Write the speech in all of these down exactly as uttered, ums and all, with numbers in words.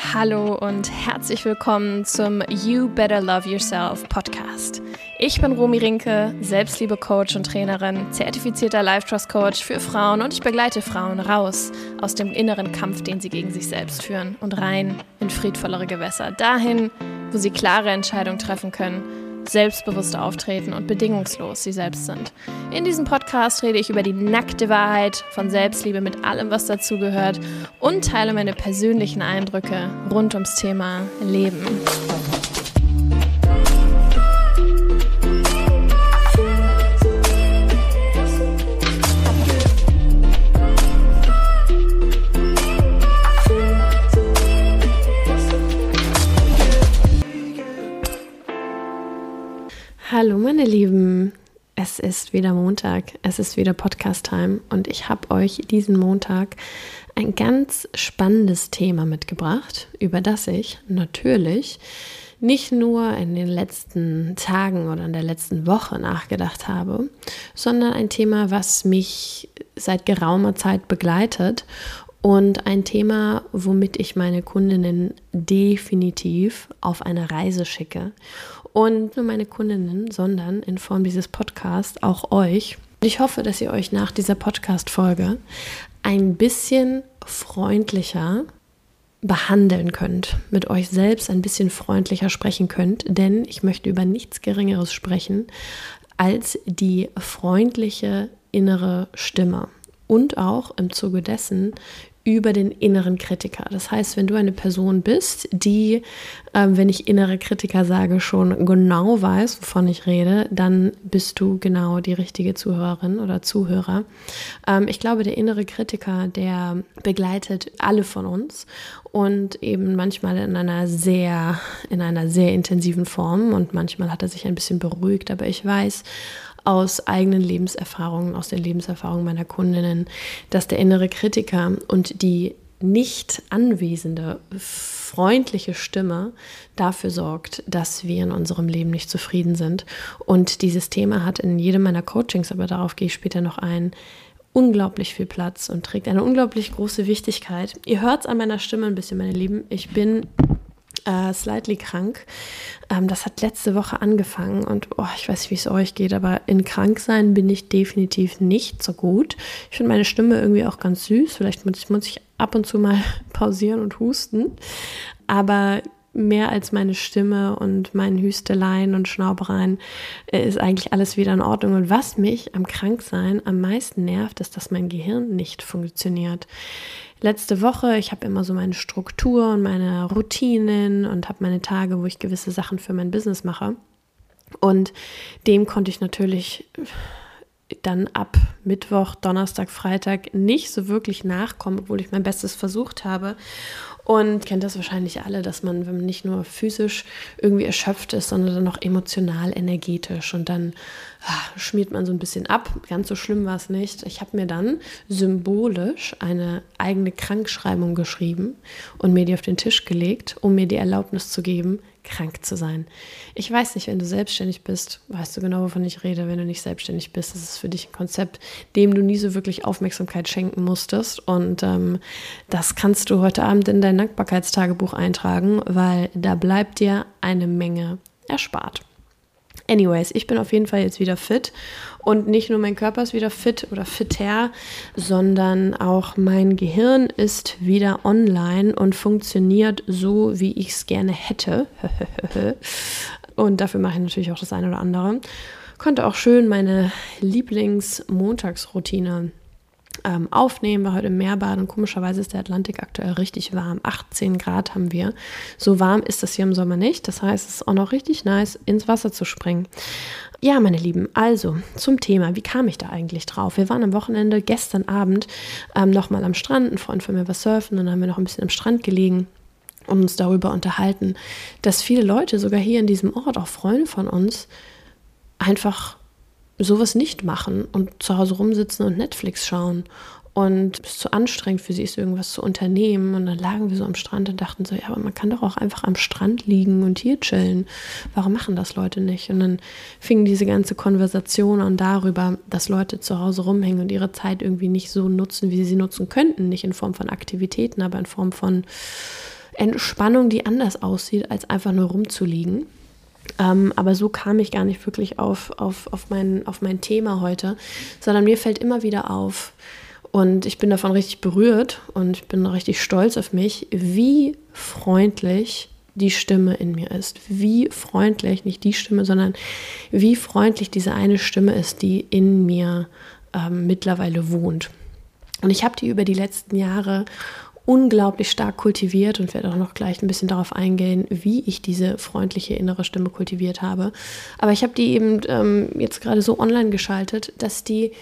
Hallo und herzlich willkommen zum You Better Love Yourself Podcast. Ich bin Romy Rinke, Selbstliebe-Coach und Trainerin, zertifizierter Life-Trust-Coach für Frauen und ich begleite Frauen raus aus dem inneren Kampf, den sie gegen sich selbst führen und rein in friedvollere Gewässer, dahin, wo sie klare Entscheidungen treffen können, selbstbewusst auftreten und bedingungslos sie selbst sind. In diesem Podcast rede ich über die nackte Wahrheit von Selbstliebe mit allem, was dazugehört und teile meine persönlichen Eindrücke rund ums Thema Leben. Hallo meine Lieben, es ist wieder Montag, es ist wieder Podcast-Time und ich habe euch diesen Montag ein ganz spannendes Thema mitgebracht, über das ich natürlich nicht nur in den letzten Tagen oder in der letzten Woche nachgedacht habe, sondern ein Thema, was mich seit geraumer Zeit begleitet und ein Thema, womit ich meine Kundinnen definitiv auf eine Reise schicke. Und nicht nur meine Kundinnen, sondern in Form dieses Podcasts auch euch. Und ich hoffe, dass ihr euch nach dieser Podcast-Folge ein bisschen freundlicher behandeln könnt, mit euch selbst ein bisschen freundlicher sprechen könnt, denn ich möchte über nichts Geringeres sprechen als die freundliche innere Stimme und auch im Zuge dessen über den inneren Kritiker. Das heißt, wenn du eine Person bist, die, äh, wenn ich innere Kritiker sage, schon genau weiß, wovon ich rede, dann bist du genau die richtige Zuhörerin oder Zuhörer. Ähm, ich glaube, der innere Kritiker, der begleitet alle von uns und eben manchmal in einer sehr, in einer sehr intensiven Form und manchmal hat er sich ein bisschen beruhigt, aber ich weiß aus eigenen Lebenserfahrungen, aus den Lebenserfahrungen meiner Kundinnen, dass der innere Kritiker und die nicht anwesende, freundliche Stimme dafür sorgt, dass wir in unserem Leben nicht zufrieden sind. Und dieses Thema hat in jedem meiner Coachings, aber darauf gehe ich später noch ein, unglaublich viel Platz und trägt eine unglaublich große Wichtigkeit. Ihr hört es an meiner Stimme ein bisschen, meine Lieben. Ich bin Uh, slightly krank. Um, das hat letzte Woche angefangen und oh, ich weiß nicht, wie es euch geht, aber in Kranksein bin ich definitiv nicht so gut. Ich finde meine Stimme irgendwie auch ganz süß. Vielleicht muss ich, muss ich ab und zu mal pausieren und husten. Aber mehr als meine Stimme und mein Hüsteleien und Schnaubereien äh, ist eigentlich alles wieder in Ordnung. Und was mich am Kranksein am meisten nervt, ist, dass mein Gehirn nicht funktioniert. Letzte Woche, ich habe immer so meine Struktur und meine Routinen und habe meine Tage, wo ich gewisse Sachen für mein Business mache. Und dem konnte ich natürlich dann ab Mittwoch, Donnerstag, Freitag nicht so wirklich nachkommen, obwohl ich mein Bestes versucht habe. Und kennt das wahrscheinlich alle, dass man, wenn man nicht nur physisch irgendwie erschöpft ist, sondern dann auch emotional, energetisch und dann ah, schmiert man so ein bisschen ab. Ganz so schlimm war es nicht. Ich habe mir dann symbolisch eine eigene Krankschreibung geschrieben und mir die auf den Tisch gelegt, um mir die Erlaubnis zu geben, krank zu sein. Ich weiß nicht, wenn du selbstständig bist, weißt du genau, wovon ich rede. Wenn du nicht selbstständig bist, das ist für dich ein Konzept, dem du nie so wirklich Aufmerksamkeit schenken musstest. Und ähm, das kannst du heute Abend in dein Dankbarkeitstagebuch eintragen, weil da bleibt dir eine Menge erspart. Anyways, ich bin auf jeden Fall jetzt wieder fit und nicht nur mein Körper ist wieder fit oder fitter, sondern auch mein Gehirn ist wieder online und funktioniert so, wie ich es gerne hätte. Und dafür mache ich natürlich auch das eine oder andere. Konnte auch schön meine Lieblings-Montagsroutine ähm, aufnehmen, war heute im Meerbad und komischerweise ist der Atlantik aktuell richtig warm. achtzehn Grad haben wir. So warm ist das hier im Sommer nicht. Das heißt, es ist auch noch richtig nice, ins Wasser zu springen. Ja, meine Lieben, also zum Thema, wie kam ich da eigentlich drauf? Wir waren am Wochenende, gestern Abend, ähm, nochmal am Strand. Ein Freund von mir war surfen und dann haben wir noch ein bisschen am Strand gelegen und uns darüber unterhalten, dass viele Leute, sogar hier in diesem Ort, auch Freunde von uns, einfach sowas nicht machen und zu Hause rumsitzen und Netflix schauen. Und es ist zu anstrengend für sie ist, irgendwas zu unternehmen. Und dann lagen wir so am Strand und dachten so, ja, aber man kann doch auch einfach am Strand liegen und hier chillen. Warum machen das Leute nicht? Und dann fing diese ganze Konversation an darüber, dass Leute zu Hause rumhängen und ihre Zeit irgendwie nicht so nutzen, wie sie sie nutzen könnten. Nicht in Form von Aktivitäten, aber in Form von Entspannung, die anders aussieht, als einfach nur rumzuliegen. Ähm, aber so kam ich gar nicht wirklich auf, auf, auf, mein, auf mein Thema heute, sondern mir fällt immer wieder auf, und ich bin davon richtig berührt und ich bin richtig stolz auf mich, wie freundlich die Stimme in mir ist. Wie freundlich, nicht die Stimme, sondern wie freundlich diese eine Stimme ist, die in mir ähm, mittlerweile wohnt. Und ich habe die über die letzten Jahre unglaublich stark kultiviert und werde auch noch gleich ein bisschen darauf eingehen, wie ich diese freundliche innere Stimme kultiviert habe. Aber ich habe die eben ähm, jetzt gerade so online geschaltet, dass die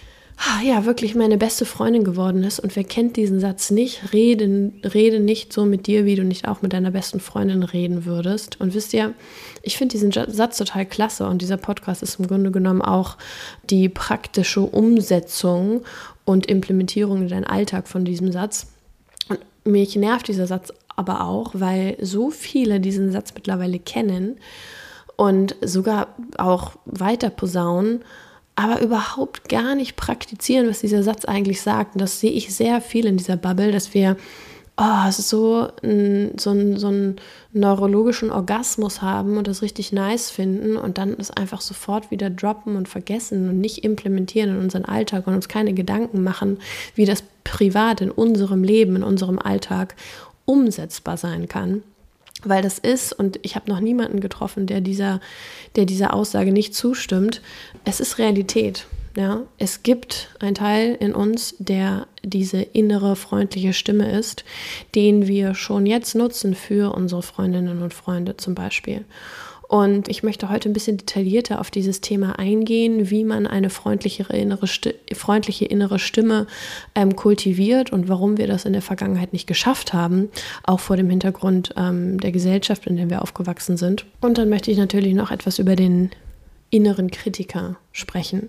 ja wirklich meine beste Freundin geworden ist. Und wer kennt diesen Satz nicht? Rede, rede nicht so mit dir, wie du nicht auch mit deiner besten Freundin reden würdest. Und wisst ihr, ich finde diesen Satz total klasse und dieser Podcast ist im Grunde genommen auch die praktische Umsetzung und Implementierung in deinen Alltag von diesem Satz. Und mich nervt dieser Satz aber auch, weil so viele diesen Satz mittlerweile kennen und sogar auch weiter posaunen, aber überhaupt gar nicht praktizieren, was dieser Satz eigentlich sagt. Und das sehe ich sehr viel in dieser Bubble, dass wir oh, so, ein, so, ein, so einen neurologischen Orgasmus haben und das richtig nice finden und dann das einfach sofort wieder droppen und vergessen und nicht implementieren in unseren Alltag und uns keine Gedanken machen, wie das privat in unserem Leben, in unserem Alltag umsetzbar sein kann. Weil das ist, und ich habe noch niemanden getroffen, der dieser, der dieser Aussage nicht zustimmt, es ist Realität. Ja? Es gibt einen Teil in uns, der diese innere, freundliche Stimme ist, den wir schon jetzt nutzen für unsere Freundinnen und Freunde zum Beispiel. Und ich möchte heute ein bisschen detaillierter auf dieses Thema eingehen, wie man eine freundlichere innere Sti- freundliche innere Stimme ähm, kultiviert und warum wir das in der Vergangenheit nicht geschafft haben, auch vor dem Hintergrund ähm, der Gesellschaft, in der wir aufgewachsen sind. Und dann möchte ich natürlich noch etwas über den inneren Kritiker sprechen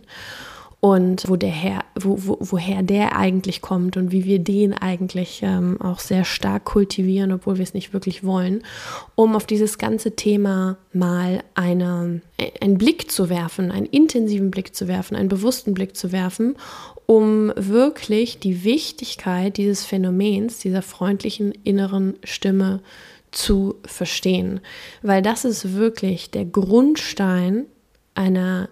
und wo der her, wo, wo, woher der eigentlich kommt und wie wir den eigentlich ähm, auch sehr stark kultivieren, obwohl wir es nicht wirklich wollen, um auf dieses ganze Thema mal eine, einen Blick zu werfen, einen intensiven Blick zu werfen, einen bewussten Blick zu werfen, um wirklich die Wichtigkeit dieses Phänomens, dieser freundlichen inneren Stimme zu verstehen. Weil das ist wirklich der Grundstein einer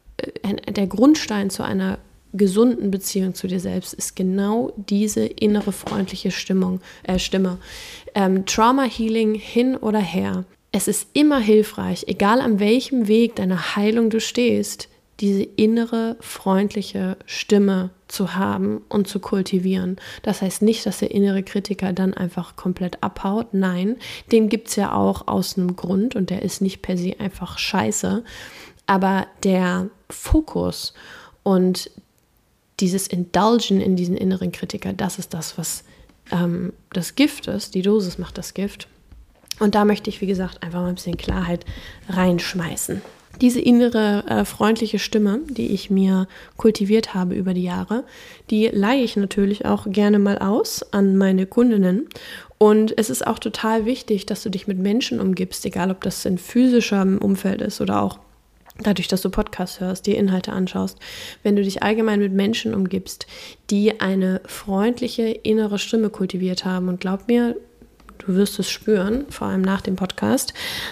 Der Grundstein zu einer gesunden Beziehung zu dir selbst ist genau diese innere freundliche Stimmung, äh, Stimme. Ähm, Trauma Healing hin oder her. Es ist immer hilfreich, egal an welchem Weg deiner Heilung du stehst, diese innere freundliche Stimme zu haben und zu kultivieren. Das heißt nicht, dass der innere Kritiker dann einfach komplett abhaut. Nein, den gibt es ja auch aus einem Grund und der ist nicht per se einfach scheiße. Aber der Fokus und dieses Indulgen in diesen inneren Kritiker, das ist das, was ähm, das Gift ist. Die Dosis macht das Gift. Und da möchte ich, wie gesagt, einfach mal ein bisschen Klarheit reinschmeißen. Diese innere äh, freundliche Stimme, die ich mir kultiviert habe über die Jahre, die leihe ich natürlich auch gerne mal aus an meine Kundinnen. Und es ist auch total wichtig, dass du dich mit Menschen umgibst, egal ob das in physischem Umfeld ist oder auch dadurch, dass du Podcasts hörst, dir Inhalte anschaust, wenn du dich allgemein mit Menschen umgibst, die eine freundliche innere Stimme kultiviert haben. Und glaub mir, du wirst es spüren, vor allem nach dem Podcast,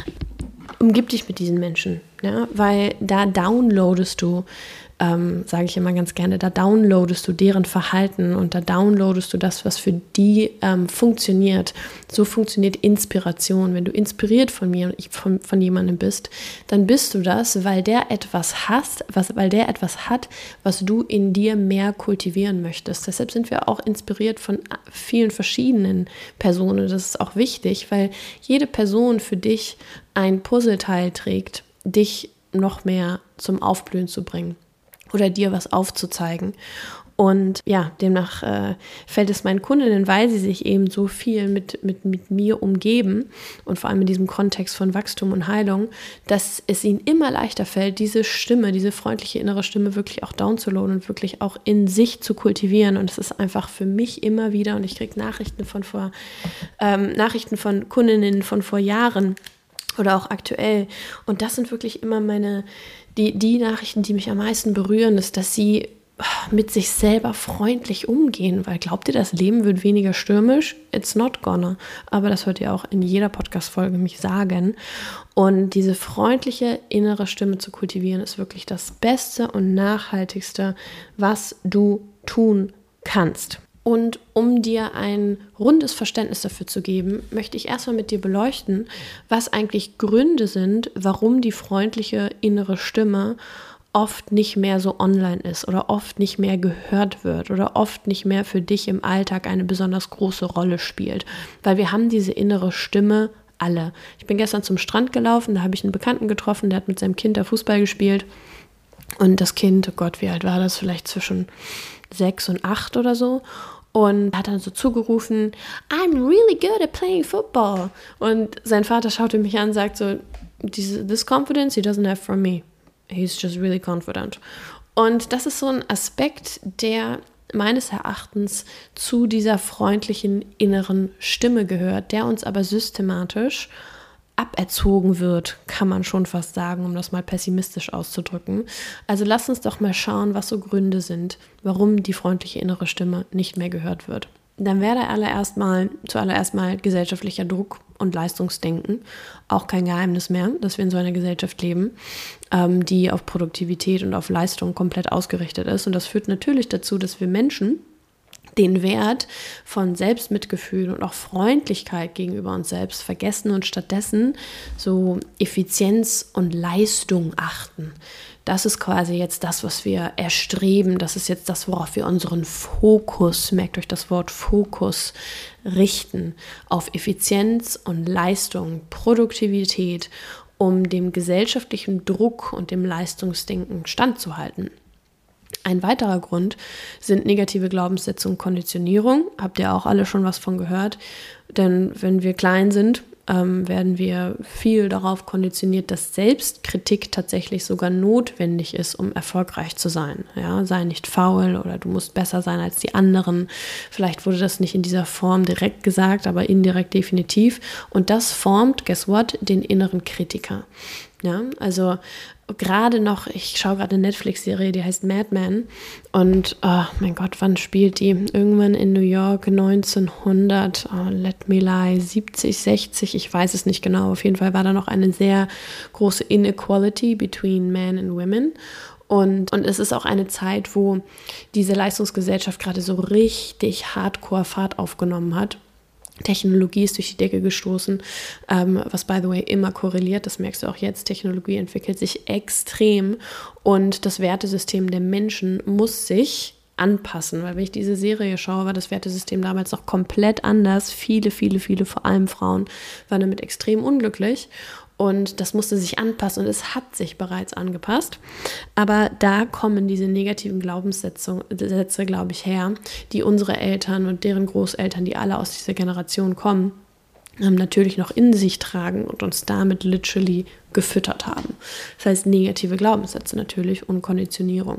umgib dich mit diesen Menschen, ja, weil da downloadest du, ähm, sage ich immer ganz gerne, da downloadest du deren Verhalten und da downloadest du das, was für die ähm, funktioniert. So funktioniert Inspiration. Wenn du inspiriert von mir und ich von, von jemandem bist, dann bist du das, weil der etwas hast, was, weil der etwas hat, was du in dir mehr kultivieren möchtest. Deshalb sind wir auch inspiriert von vielen verschiedenen Personen. Das ist auch wichtig, weil jede Person für dich ein Puzzleteil trägt, dich noch mehr zum Aufblühen zu bringen oder dir was aufzuzeigen. Und ja, demnach äh, fällt es meinen Kundinnen, weil sie sich eben so viel mit, mit, mit mir umgeben und vor allem in diesem Kontext von Wachstum und Heilung, dass es ihnen immer leichter fällt, diese Stimme, diese freundliche innere Stimme wirklich auch downzuladen und wirklich auch in sich zu kultivieren. Und es ist einfach für mich immer wieder, und ich kriege Nachrichten von vor, ähm, Nachrichten von Kundinnen von vor Jahren oder auch aktuell. Und das sind wirklich immer meine Die, die Nachrichten, die mich am meisten berühren, ist, dass sie mit sich selber freundlich umgehen, weil glaubt ihr, das Leben wird weniger stürmisch? It's not gonna. Aber das hört ihr auch in jeder Podcast-Folge mich sagen. Und diese freundliche innere Stimme zu kultivieren, ist wirklich das Beste und Nachhaltigste, was du tun kannst. Und um dir ein rundes Verständnis dafür zu geben, möchte ich erstmal mit dir beleuchten, was eigentlich Gründe sind, warum die freundliche innere Stimme oft nicht mehr so online ist oder oft nicht mehr gehört wird oder oft nicht mehr für dich im Alltag eine besonders große Rolle spielt. Weil wir haben diese innere Stimme alle. Ich bin gestern zum Strand gelaufen, da habe ich einen Bekannten getroffen, der hat mit seinem Kind da Fußball gespielt. Und das Kind, oh Gott, wie alt war das? Vielleicht zwischen sechs und acht oder so. Und hat dann so zugerufen, I'm really good at playing football. Und sein Vater schaute mich an und sagt so, this confidence he doesn't have from me. He's just really confident. Und das ist so ein Aspekt, der meines Erachtens zu dieser freundlichen inneren Stimme gehört, der uns aber systematisch aberzogen wird, kann man schon fast sagen, um das mal pessimistisch auszudrücken. Also lass uns doch mal schauen, was so Gründe sind, warum die freundliche innere Stimme nicht mehr gehört wird. Dann wäre da allererst mal, zuallererst mal gesellschaftlicher Druck und Leistungsdenken. Auch kein Geheimnis mehr, dass wir in so einer Gesellschaft leben, ähm, die auf Produktivität und auf Leistung komplett ausgerichtet ist. Und das führt natürlich dazu, dass wir Menschen den Wert von Selbstmitgefühl und auch Freundlichkeit gegenüber uns selbst vergessen und stattdessen so Effizienz und Leistung achten. Das ist quasi jetzt das, was wir erstreben. Das ist jetzt das, worauf wir unseren Fokus, merkt euch das Wort Fokus, richten. Auf Effizienz und Leistung, Produktivität, um dem gesellschaftlichen Druck und dem Leistungsdenken standzuhalten. Ein weiterer Grund sind negative Glaubenssätze und Konditionierung. Habt ihr auch alle schon was von gehört? Denn wenn wir klein sind, ähm, werden wir viel darauf konditioniert, dass Selbstkritik tatsächlich sogar notwendig ist, um erfolgreich zu sein. Ja, sei nicht faul oder du musst besser sein als die anderen. Vielleicht wurde das nicht in dieser Form direkt gesagt, aber indirekt definitiv. Und das formt, guess what, den inneren Kritiker. Ja, also gerade noch, ich schaue gerade eine Netflix-Serie, die heißt Mad Men und oh mein Gott, wann spielt die? Irgendwann in New York neunzehnhundert, oh, let me lie, siebzig, sechzig, ich weiß es nicht genau. Auf jeden Fall war da noch eine sehr große Inequality between men and women. Und, und es ist auch eine Zeit, wo diese Leistungsgesellschaft gerade so richtig hardcore Fahrt aufgenommen hat. Technologie ist durch die Decke gestoßen, ähm, was by the way immer korreliert, das merkst du auch jetzt, Technologie entwickelt sich extrem und das Wertesystem der Menschen muss sich anpassen, weil wenn ich diese Serie schaue, war das Wertesystem damals noch komplett anders, viele, viele, viele, vor allem Frauen waren damit extrem unglücklich. Und das musste sich anpassen und es hat sich bereits angepasst. Aber da kommen diese negativen Glaubenssätze, Sätze, glaube ich, her, die unsere Eltern und deren Großeltern, die alle aus dieser Generation kommen, natürlich noch in sich tragen und uns damit literally gefüttert haben. Das heißt negative Glaubenssätze natürlich und Konditionierung.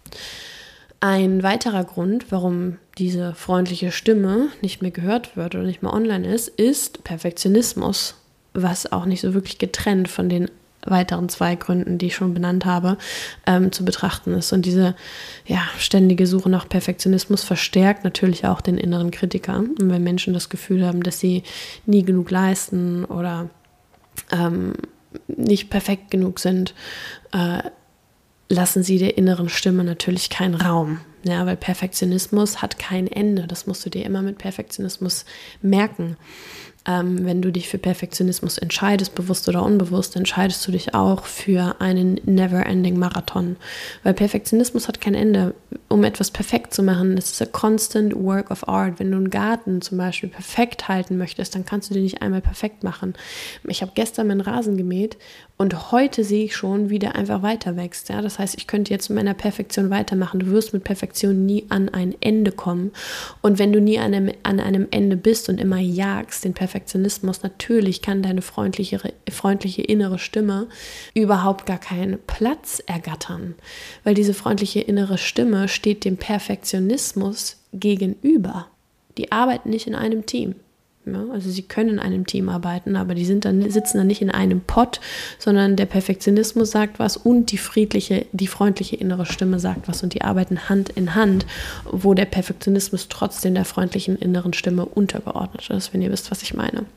Ein weiterer Grund, warum diese freundliche Stimme nicht mehr gehört wird oder nicht mehr online ist, ist Perfektionismus, was auch nicht so wirklich getrennt von den weiteren zwei Gründen, die ich schon benannt habe, ähm, zu betrachten ist. Und diese ja, ständige Suche nach Perfektionismus verstärkt natürlich auch den inneren Kritiker. Und wenn Menschen das Gefühl haben, dass sie nie genug leisten oder ähm, nicht perfekt genug sind, äh, lassen sie der inneren Stimme natürlich keinen Raum. Ja, weil Perfektionismus hat kein Ende. Das musst du dir immer mit Perfektionismus merken. Ähm, wenn du dich für Perfektionismus entscheidest, bewusst oder unbewusst, entscheidest du dich auch für einen never-ending Marathon. Weil Perfektionismus hat kein Ende. Um etwas perfekt zu machen, das ist a constant work of art. Wenn du einen Garten zum Beispiel perfekt halten möchtest, dann kannst du den nicht einmal perfekt machen. Ich habe gestern meinen Rasen gemäht und heute sehe ich schon, wie der einfach weiter wächst. Ja? Das heißt, ich könnte jetzt mit meiner Perfektion weitermachen. Du wirst mit Perfektion nie an ein Ende kommen. Und wenn du nie an einem, an einem Ende bist und immer jagst, den Perfektionismus, natürlich kann deine freundliche, freundliche innere Stimme überhaupt gar keinen Platz ergattern. Weil diese freundliche innere Stimme steht dem Perfektionismus gegenüber. Die arbeiten nicht in einem Team. Ja, also sie können in einem Team arbeiten, aber die sind dann, sitzen dann nicht in einem Pott, sondern der Perfektionismus sagt was und die friedliche, die freundliche innere Stimme sagt was und die arbeiten Hand in Hand, wo der Perfektionismus trotzdem der freundlichen inneren Stimme untergeordnet ist, wenn ihr wisst, was ich meine.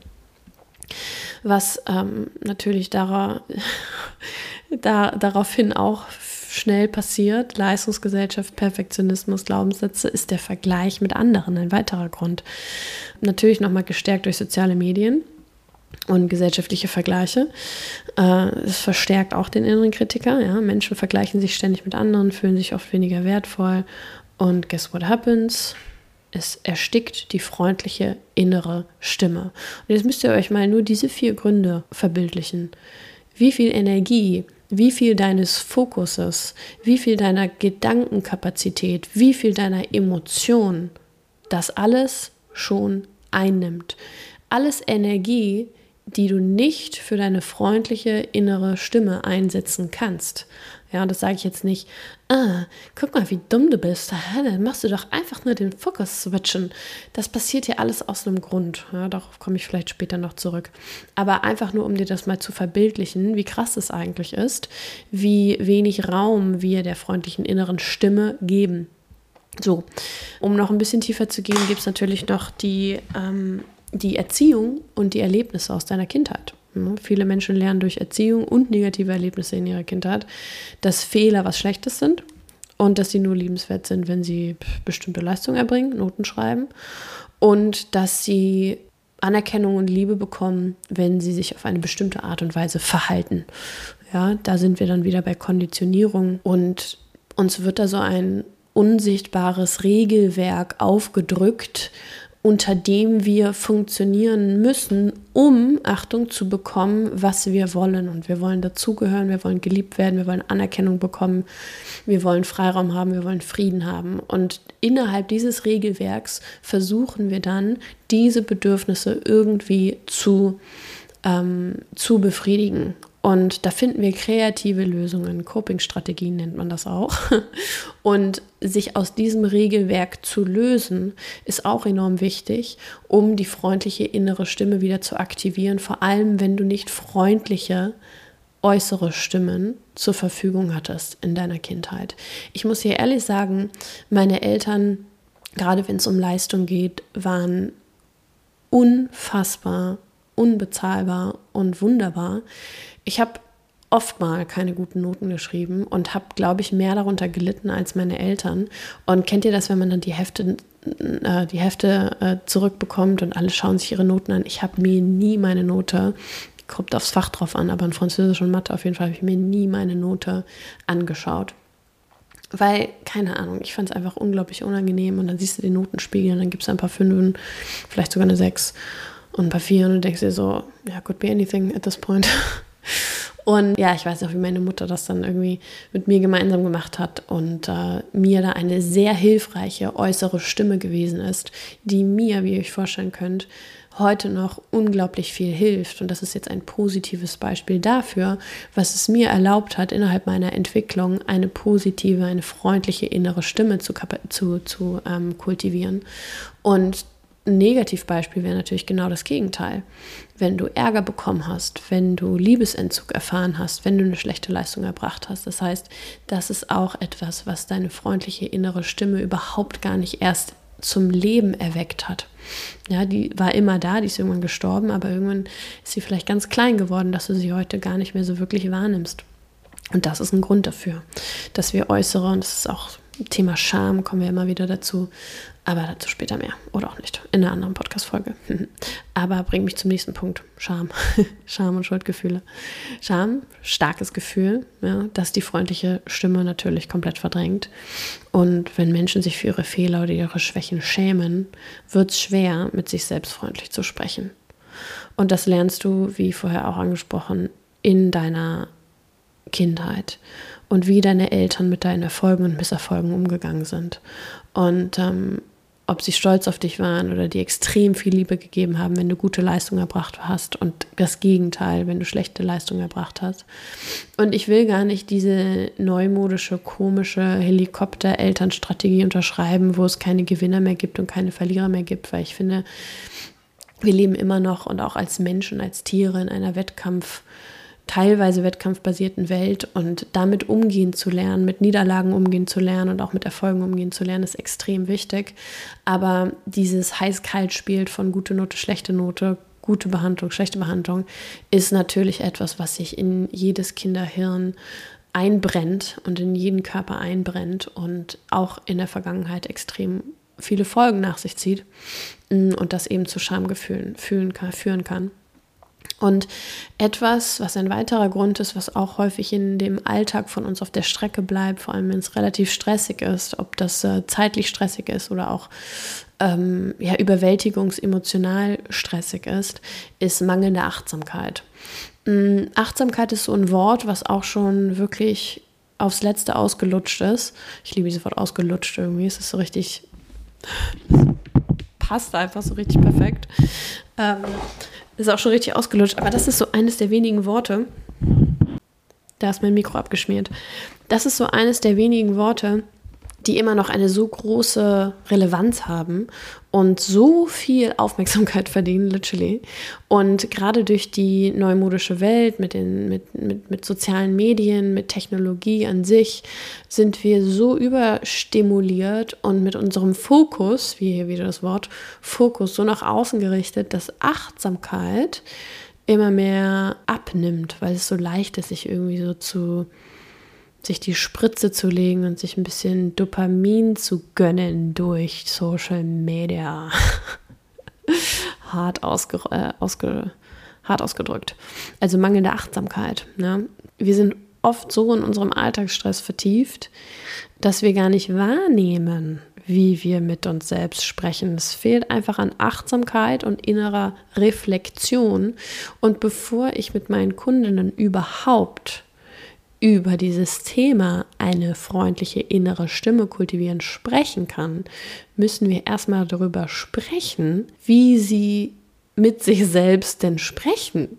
Was ähm, natürlich dara- da, daraufhin auch schnell passiert, Leistungsgesellschaft, Perfektionismus, Glaubenssätze, ist der Vergleich mit anderen ein weiterer Grund. Natürlich nochmal gestärkt durch soziale Medien und gesellschaftliche Vergleiche. Äh, es verstärkt auch den inneren Kritiker. Ja? Menschen vergleichen sich ständig mit anderen, fühlen sich oft weniger wertvoll und guess what happens? Es erstickt die freundliche innere Stimme. Und jetzt müsst ihr euch mal nur diese vier Gründe verbildlichen. Wie viel Energie, wie viel deines Fokuses, wie viel deiner Gedankenkapazität, wie viel deiner Emotionen das alles schon einnimmt. Alles Energie, die du nicht für deine freundliche innere Stimme einsetzen kannst. Ja, und das sage ich jetzt nicht, ah, guck mal, wie dumm du bist, dann machst du doch einfach nur den Fokus switchen. Das passiert hier alles aus einem Grund. Ja, darauf komme ich vielleicht später noch zurück. Aber einfach nur, um dir das mal zu verbildlichen, wie krass es eigentlich ist, wie wenig Raum wir der freundlichen inneren Stimme geben. So, um noch ein bisschen tiefer zu gehen, gibt es natürlich noch die, ähm, die Erziehung und die Erlebnisse aus deiner Kindheit. Ja, viele Menschen lernen durch Erziehung und negative Erlebnisse in ihrer Kindheit, dass Fehler was Schlechtes sind und dass sie nur liebenswert sind, wenn sie bestimmte Leistungen erbringen, Noten schreiben und dass sie Anerkennung und Liebe bekommen, wenn sie sich auf eine bestimmte Art und Weise verhalten. Ja, da sind wir dann wieder bei Konditionierung und uns wird da so ein unsichtbares Regelwerk aufgedrückt, unter dem wir funktionieren müssen, um, Achtung, zu bekommen, was wir wollen. Und wir wollen dazugehören, wir wollen geliebt werden, wir wollen Anerkennung bekommen, wir wollen Freiraum haben, wir wollen Frieden haben. Und innerhalb dieses Regelwerks versuchen wir dann, diese Bedürfnisse irgendwie zu, ähm, zu befriedigen. Und da finden wir kreative Lösungen, Coping-Strategien nennt man das auch. Und sich aus diesem Regelwerk zu lösen, ist auch enorm wichtig, um die freundliche innere Stimme wieder zu aktivieren. Vor allem, wenn du nicht freundliche äußere Stimmen zur Verfügung hattest in deiner Kindheit. Ich muss hier ehrlich sagen, meine Eltern, gerade wenn es um Leistung geht, waren unfassbar, unbezahlbar und wunderbar. Ich habe oft mal keine guten Noten geschrieben und habe, glaube ich, mehr darunter gelitten als meine Eltern. Und kennt ihr das, wenn man dann die Hefte, äh, die Hefte äh, zurückbekommt und alle schauen sich ihre Noten an? Ich habe mir nie meine Note, kommt aufs Fach drauf an, aber in Französisch und Mathe auf jeden Fall habe ich mir nie meine Note angeschaut. Weil, keine Ahnung, ich fand es einfach unglaublich unangenehm und dann siehst du den Notenspiegel und dann gibt es ein paar Fünfen, vielleicht sogar eine Sechs und ein paar Vieren und du denkst dir so, ja, could be anything at this point. Und ja, ich weiß noch, wie meine Mutter das dann irgendwie mit mir gemeinsam gemacht hat und äh, mir da eine sehr hilfreiche äußere Stimme gewesen ist, die mir, wie ihr euch vorstellen könnt, heute noch unglaublich viel hilft. Und das ist jetzt ein positives Beispiel dafür, was es mir erlaubt hat, innerhalb meiner Entwicklung eine positive, eine freundliche innere Stimme zu, zu, zu ähm, kultivieren. Und ein Negativbeispiel wäre natürlich genau das Gegenteil. Wenn du Ärger bekommen hast, wenn du Liebesentzug erfahren hast, wenn du eine schlechte Leistung erbracht hast. Das heißt, das ist auch etwas, was deine freundliche innere Stimme überhaupt gar nicht erst zum Leben erweckt hat. Ja, die war immer da, die ist irgendwann gestorben, aber irgendwann ist sie vielleicht ganz klein geworden, dass du sie heute gar nicht mehr so wirklich wahrnimmst. Und das ist ein Grund dafür, dass wir äußere, und das ist auch Thema Scham, kommen wir immer wieder dazu, aber dazu später mehr oder auch nicht, in einer anderen Podcast-Folge. Aber bringt mich zum nächsten Punkt, Scham. Scham und Schuldgefühle. Scham, starkes Gefühl, ja, das die freundliche Stimme natürlich komplett verdrängt. Und wenn Menschen sich für ihre Fehler oder ihre Schwächen schämen, wird es schwer, mit sich selbst freundlich zu sprechen. Und das lernst du, wie vorher auch angesprochen, in deiner Kindheit und wie deine Eltern mit deinen Erfolgen und Misserfolgen umgegangen sind. Und ähm, ob sie stolz auf dich waren oder dir extrem viel Liebe gegeben haben, wenn du gute Leistung erbracht hast und das Gegenteil, wenn du schlechte Leistung erbracht hast. Und ich will gar nicht diese neumodische, komische Helikopter-Elternstrategie unterschreiben, wo es keine Gewinner mehr gibt und keine Verlierer mehr gibt, weil ich finde, wir leben immer noch und auch als Menschen, als Tiere in einer Wettkampf, teilweise wettkampfbasierten Welt, und damit umgehen zu lernen, mit Niederlagen umgehen zu lernen und auch mit Erfolgen umgehen zu lernen, ist extrem wichtig. Aber dieses Heiß-Kalt-Spiel von gute Note, schlechte Note, gute Behandlung, schlechte Behandlung ist natürlich etwas, was sich in jedes Kinderhirn einbrennt und in jeden Körper einbrennt und auch in der Vergangenheit extrem viele Folgen nach sich zieht und das eben zu Schamgefühlen fühlen kann, führen kann. Und etwas, was ein weiterer Grund ist, was auch häufig in dem Alltag von uns auf der Strecke bleibt, vor allem wenn es relativ stressig ist, ob das äh, zeitlich stressig ist oder auch ähm, ja, überwältigungsemotional stressig ist, ist mangelnde Achtsamkeit. Ähm, Achtsamkeit ist so ein Wort, was auch schon wirklich aufs Letzte ausgelutscht ist. Ich liebe dieses Wort ausgelutscht irgendwie, es ist so richtig, passt einfach so richtig perfekt. Ähm, Ist auch schon richtig ausgelutscht, aber das ist so eines der wenigen Worte. Da ist mein Mikro abgeschmiert. Das ist so eines der wenigen Worte, die immer noch eine so große Relevanz haben und so viel Aufmerksamkeit verdienen, literally. Und gerade durch die neumodische Welt mit, den, mit, mit, mit sozialen Medien, mit Technologie an sich, sind wir so überstimuliert und mit unserem Fokus, wie hier wieder das Wort, Fokus, so nach außen gerichtet, dass Achtsamkeit immer mehr abnimmt, weil es so leicht ist, sich irgendwie so zu... sich die Spritze zu legen und sich ein bisschen Dopamin zu gönnen durch Social Media. hart, ausge, äh, ausge, hart ausgedrückt. Also mangelnde Achtsamkeit. Ne? Wir sind oft so in unserem Alltagsstress vertieft, dass wir gar nicht wahrnehmen, wie wir mit uns selbst sprechen. Es fehlt einfach an Achtsamkeit und innerer Reflexion. Und bevor ich mit meinen Kundinnen überhaupt über dieses Thema eine freundliche innere Stimme kultivieren sprechen kann, müssen wir erstmal darüber sprechen, wie sie mit sich selbst denn sprechen.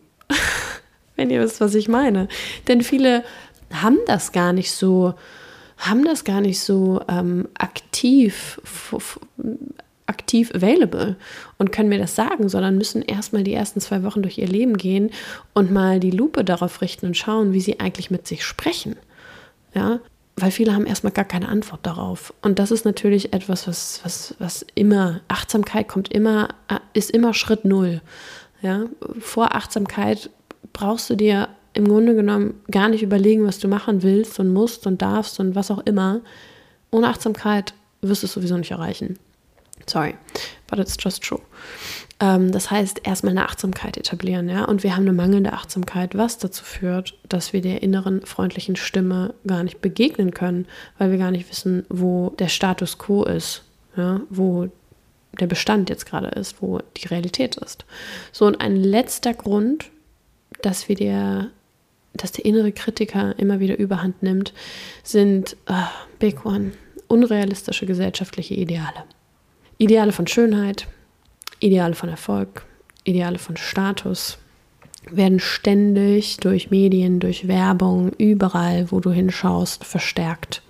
Wenn ihr wisst, was ich meine. Denn viele haben das gar nicht so, haben das gar nicht so ähm, aktiv f- f- aktiv available und können mir das sagen, sondern müssen erstmal die ersten zwei Wochen durch ihr Leben gehen und mal die Lupe darauf richten und schauen, wie sie eigentlich mit sich sprechen. Ja, weil viele haben erstmal gar keine Antwort darauf. Und das ist natürlich etwas, was, was, was immer, Achtsamkeit kommt immer, ist immer Schritt Null. Ja, vor Achtsamkeit brauchst du dir im Grunde genommen gar nicht überlegen, was du machen willst und musst und darfst und was auch immer. Ohne Achtsamkeit wirst du es sowieso nicht erreichen. Sorry, but it's just true. Ähm, das heißt, erstmal eine Achtsamkeit etablieren, ja, und wir haben eine mangelnde Achtsamkeit, was dazu führt, dass wir der inneren freundlichen Stimme gar nicht begegnen können, weil wir gar nicht wissen, wo der Status quo ist, ja, wo der Bestand jetzt gerade ist, wo die Realität ist. So, und ein letzter Grund, dass wir der, dass der innere Kritiker immer wieder Überhand nimmt, sind uh, Big One, unrealistische gesellschaftliche Ideale. Ideale von Schönheit, Ideale von Erfolg, Ideale von Status werden ständig durch Medien, durch Werbung, überall, wo du hinschaust, verstärkt.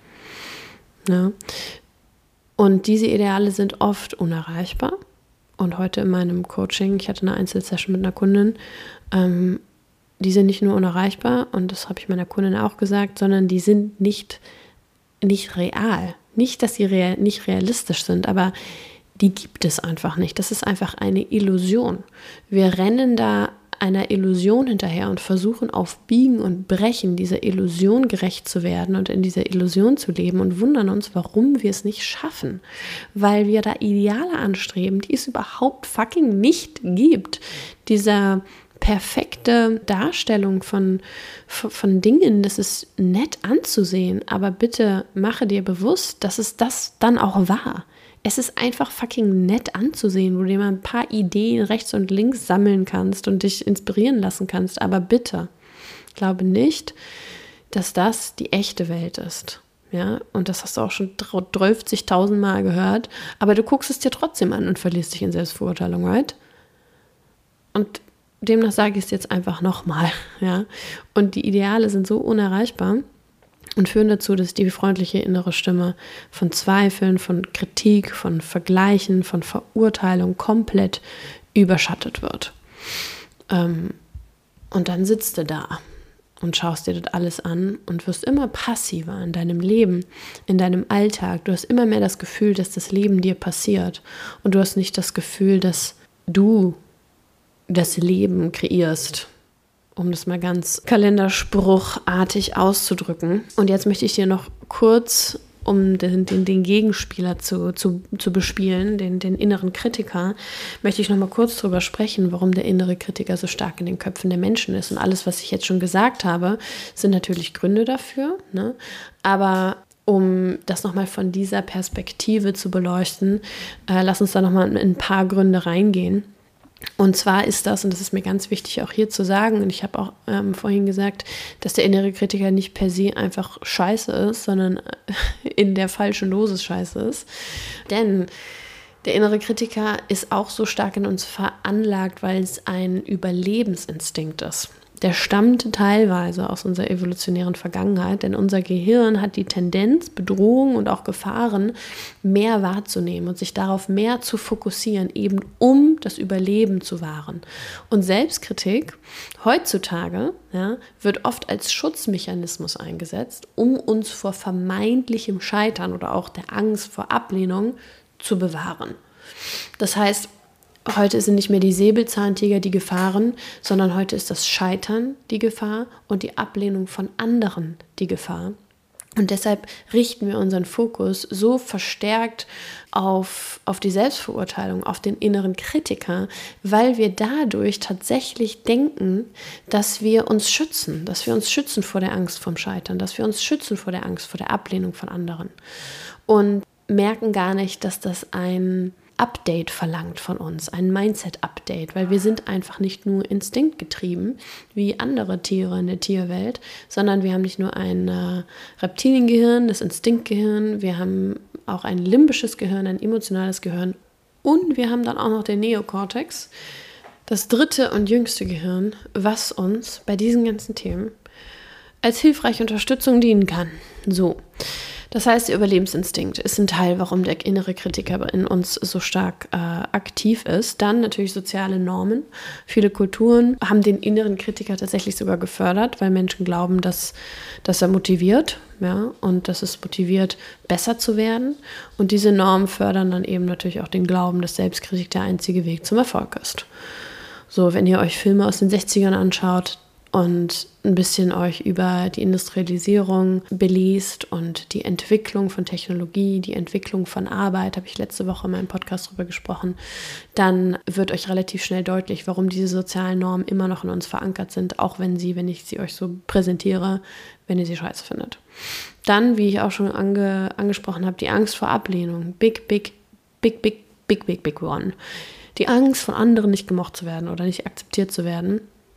Ja. Und diese Ideale sind oft unerreichbar. Und heute in meinem Coaching, ich hatte eine Einzelsession mit einer Kundin, ähm, die sind nicht nur unerreichbar, und das habe ich meiner Kundin auch gesagt, sondern die sind nicht, nicht real. Nicht, dass sie real, nicht realistisch sind, aber die gibt es einfach nicht. Das ist einfach eine Illusion. Wir rennen da einer Illusion hinterher und versuchen auf Biegen und Brechen dieser Illusion gerecht zu werden und in dieser Illusion zu leben und wundern uns, warum wir es nicht schaffen. Weil wir da Ideale anstreben, die es überhaupt fucking nicht gibt. Dieser perfekte Darstellung von, von, von Dingen, das ist nett anzusehen, aber bitte mache dir bewusst, dass es das dann auch war. Es ist einfach fucking nett anzusehen, wo du dir mal ein paar Ideen rechts und links sammeln kannst und dich inspirieren lassen kannst. Aber bitte, glaube nicht, dass das die echte Welt ist. Ja, und das hast du auch schon dreißigtausend Mal gehört. Aber du guckst es dir trotzdem an und verlierst dich in Selbstverurteilung, right? Und demnach sage ich es jetzt einfach nochmal. Ja? Und die Ideale sind so unerreichbar und führen dazu, dass die freundliche innere Stimme von Zweifeln, von Kritik, von Vergleichen, von Verurteilung komplett überschattet wird. Ähm, und dann sitzt du da und schaust dir das alles an und wirst immer passiver in deinem Leben, in deinem Alltag. Du hast immer mehr das Gefühl, dass das Leben dir passiert. Und du hast nicht das Gefühl, dass du das Leben kreierst, um das mal ganz kalenderspruchartig auszudrücken. Und jetzt möchte ich dir noch kurz, um den, den, den Gegenspieler zu, zu, zu bespielen, den, den inneren Kritiker, möchte ich noch mal kurz drüber sprechen, warum der innere Kritiker so stark in den Köpfen der Menschen ist. Und alles, was ich jetzt schon gesagt habe, sind natürlich Gründe dafür, ne? Aber um das nochmal von dieser Perspektive zu beleuchten, äh, lass uns da nochmal in ein paar Gründe reingehen. Und zwar ist das, und das ist mir ganz wichtig auch hier zu sagen, und ich habe auch ähm, vorhin gesagt, dass der innere Kritiker nicht per se einfach scheiße ist, sondern in der falschen Dosis scheiße ist. Denn der innere Kritiker ist auch so stark in uns veranlagt, weil es ein Überlebensinstinkt ist. Der stammt teilweise aus unserer evolutionären Vergangenheit, denn unser Gehirn hat die Tendenz, Bedrohungen und auch Gefahren mehr wahrzunehmen und sich darauf mehr zu fokussieren, eben um das Überleben zu wahren. Und Selbstkritik heutzutage ja, wird oft als Schutzmechanismus eingesetzt, um uns vor vermeintlichem Scheitern oder auch der Angst vor Ablehnung zu bewahren. Das heißt, heute sind nicht mehr die Säbelzahntiger die Gefahren, sondern heute ist das Scheitern die Gefahr und die Ablehnung von anderen die Gefahr. Und deshalb richten wir unseren Fokus so verstärkt auf, auf die Selbstverurteilung, auf den inneren Kritiker, weil wir dadurch tatsächlich denken, dass wir uns schützen, dass wir uns schützen vor der Angst vom Scheitern, dass wir uns schützen vor der Angst vor der Ablehnung von anderen und merken gar nicht, dass das ein Update verlangt von uns, ein Mindset-Update, weil wir sind einfach nicht nur instinktgetrieben wie andere Tiere in der Tierwelt, sondern wir haben nicht nur ein äh, Reptiliengehirn, das Instinktgehirn, wir haben auch ein limbisches Gehirn, ein emotionales Gehirn und wir haben dann auch noch den Neokortex, das dritte und jüngste Gehirn, was uns bei diesen ganzen Themen als hilfreiche Unterstützung dienen kann. So. Das heißt, der Überlebensinstinkt ist ein Teil, warum der innere Kritiker in uns so stark äh, aktiv ist. Dann natürlich soziale Normen. Viele Kulturen haben den inneren Kritiker tatsächlich sogar gefördert, weil Menschen glauben, dass, dass er motiviert, ja, und dass es motiviert, besser zu werden. Und diese Normen fördern dann eben natürlich auch den Glauben, dass Selbstkritik der einzige Weg zum Erfolg ist. So, wenn ihr euch Filme aus den sechzigern anschaut, und ein bisschen euch über die Industrialisierung beliest und die Entwicklung von Technologie, die Entwicklung von Arbeit, habe ich letzte Woche in meinem Podcast drüber gesprochen, dann wird euch relativ schnell deutlich, warum diese sozialen Normen immer noch in uns verankert sind, auch wenn sie, wenn ich sie euch so präsentiere, wenn ihr sie scheiße findet. Dann, wie ich auch schon ange, angesprochen habe, die Angst vor Ablehnung. Big, big, big, big, big, big, big one. Die Angst, von anderen nicht gemocht zu werden oder nicht akzeptiert zu werden,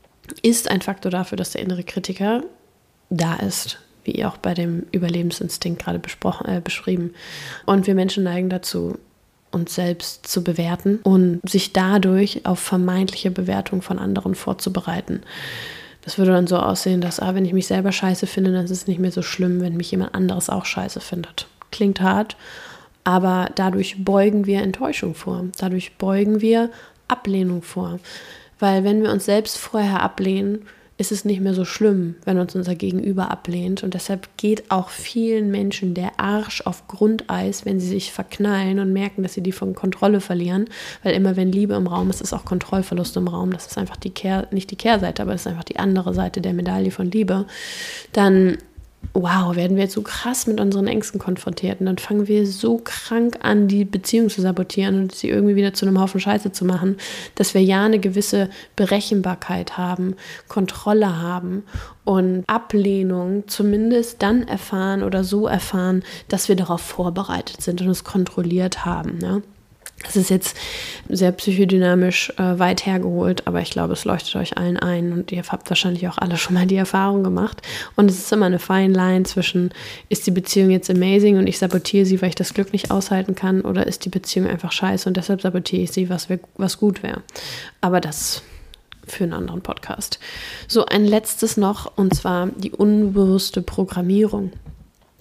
ist ein Faktor dafür, dass der innere Kritiker da ist, wie auch bei dem Überlebensinstinkt gerade besprochen, äh, beschrieben. Und wir Menschen neigen dazu, uns selbst zu bewerten und sich dadurch auf vermeintliche Bewertung von anderen vorzubereiten. Das würde dann so aussehen, dass, ah, wenn ich mich selber scheiße finde, dann ist es nicht mehr so schlimm, wenn mich jemand anderes auch scheiße findet. Klingt hart, aber dadurch beugen wir Enttäuschung vor. Dadurch beugen wir Ablehnung vor. Weil wenn wir uns selbst vorher ablehnen, ist es nicht mehr so schlimm, wenn uns unser Gegenüber ablehnt. Und deshalb geht auch vielen Menschen der Arsch auf Grundeis, wenn sie sich verknallen und merken, dass sie die von Kontrolle verlieren. Weil immer wenn Liebe im Raum ist, ist auch Kontrollverlust im Raum. Das ist einfach die Kehr, nicht die Kehrseite, aber das ist einfach die andere Seite der Medaille von Liebe. Dann wow, werden wir jetzt so krass mit unseren Ängsten konfrontiert und dann fangen wir so krank an, die Beziehung zu sabotieren und sie irgendwie wieder zu einem Haufen Scheiße zu machen, dass wir ja eine gewisse Berechenbarkeit haben, Kontrolle haben und Ablehnung zumindest dann erfahren oder so erfahren, dass wir darauf vorbereitet sind und es kontrolliert haben, ne? Das ist jetzt sehr psychodynamisch äh, weit hergeholt, aber ich glaube, es leuchtet euch allen ein und ihr habt wahrscheinlich auch alle schon mal die Erfahrung gemacht. Und es ist immer eine fine line zwischen, ist die Beziehung jetzt amazing und ich sabotiere sie, weil ich das Glück nicht aushalten kann, oder ist die Beziehung einfach scheiße und deshalb sabotiere ich sie, was, wär, was gut wäre. Aber das für einen anderen Podcast. So, ein letztes noch, und zwar die unbewusste Programmierung.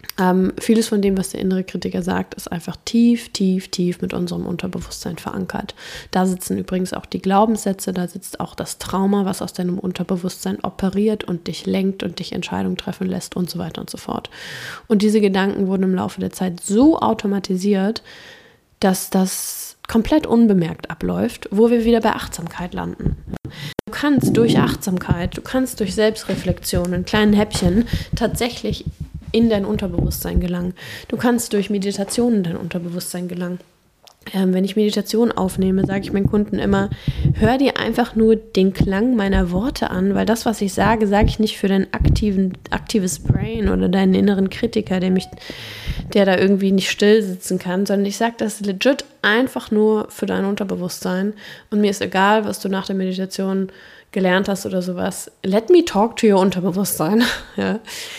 Ähm, vieles von dem, was der innere Kritiker sagt, ist einfach tief, tief, tief mit unserem Unterbewusstsein verankert. Da sitzen übrigens auch die Glaubenssätze, da sitzt auch das Trauma, was aus deinem Unterbewusstsein operiert und dich lenkt und dich Entscheidungen treffen lässt und so weiter und so fort. Und diese Gedanken wurden im Laufe der Zeit so automatisiert, dass das komplett unbemerkt abläuft, wo wir wieder bei Achtsamkeit landen. Du kannst durch Achtsamkeit, du kannst durch Selbstreflexion in kleinen Häppchen tatsächlich in dein Unterbewusstsein gelangen. Du kannst durch Meditation in dein Unterbewusstsein gelangen. Ähm, wenn ich Meditation aufnehme, sage ich meinen Kunden immer, hör dir einfach nur den Klang meiner Worte an, weil das, was ich sage, sage ich nicht für dein aktiven, aktives Brain oder deinen inneren Kritiker, der mich, der da irgendwie nicht still sitzen kann, sondern ich sage das legit einfach nur für dein Unterbewusstsein. Und mir ist egal, was du nach der Meditation gelernt hast oder sowas. Let me talk to your Unterbewusstsein. Ja.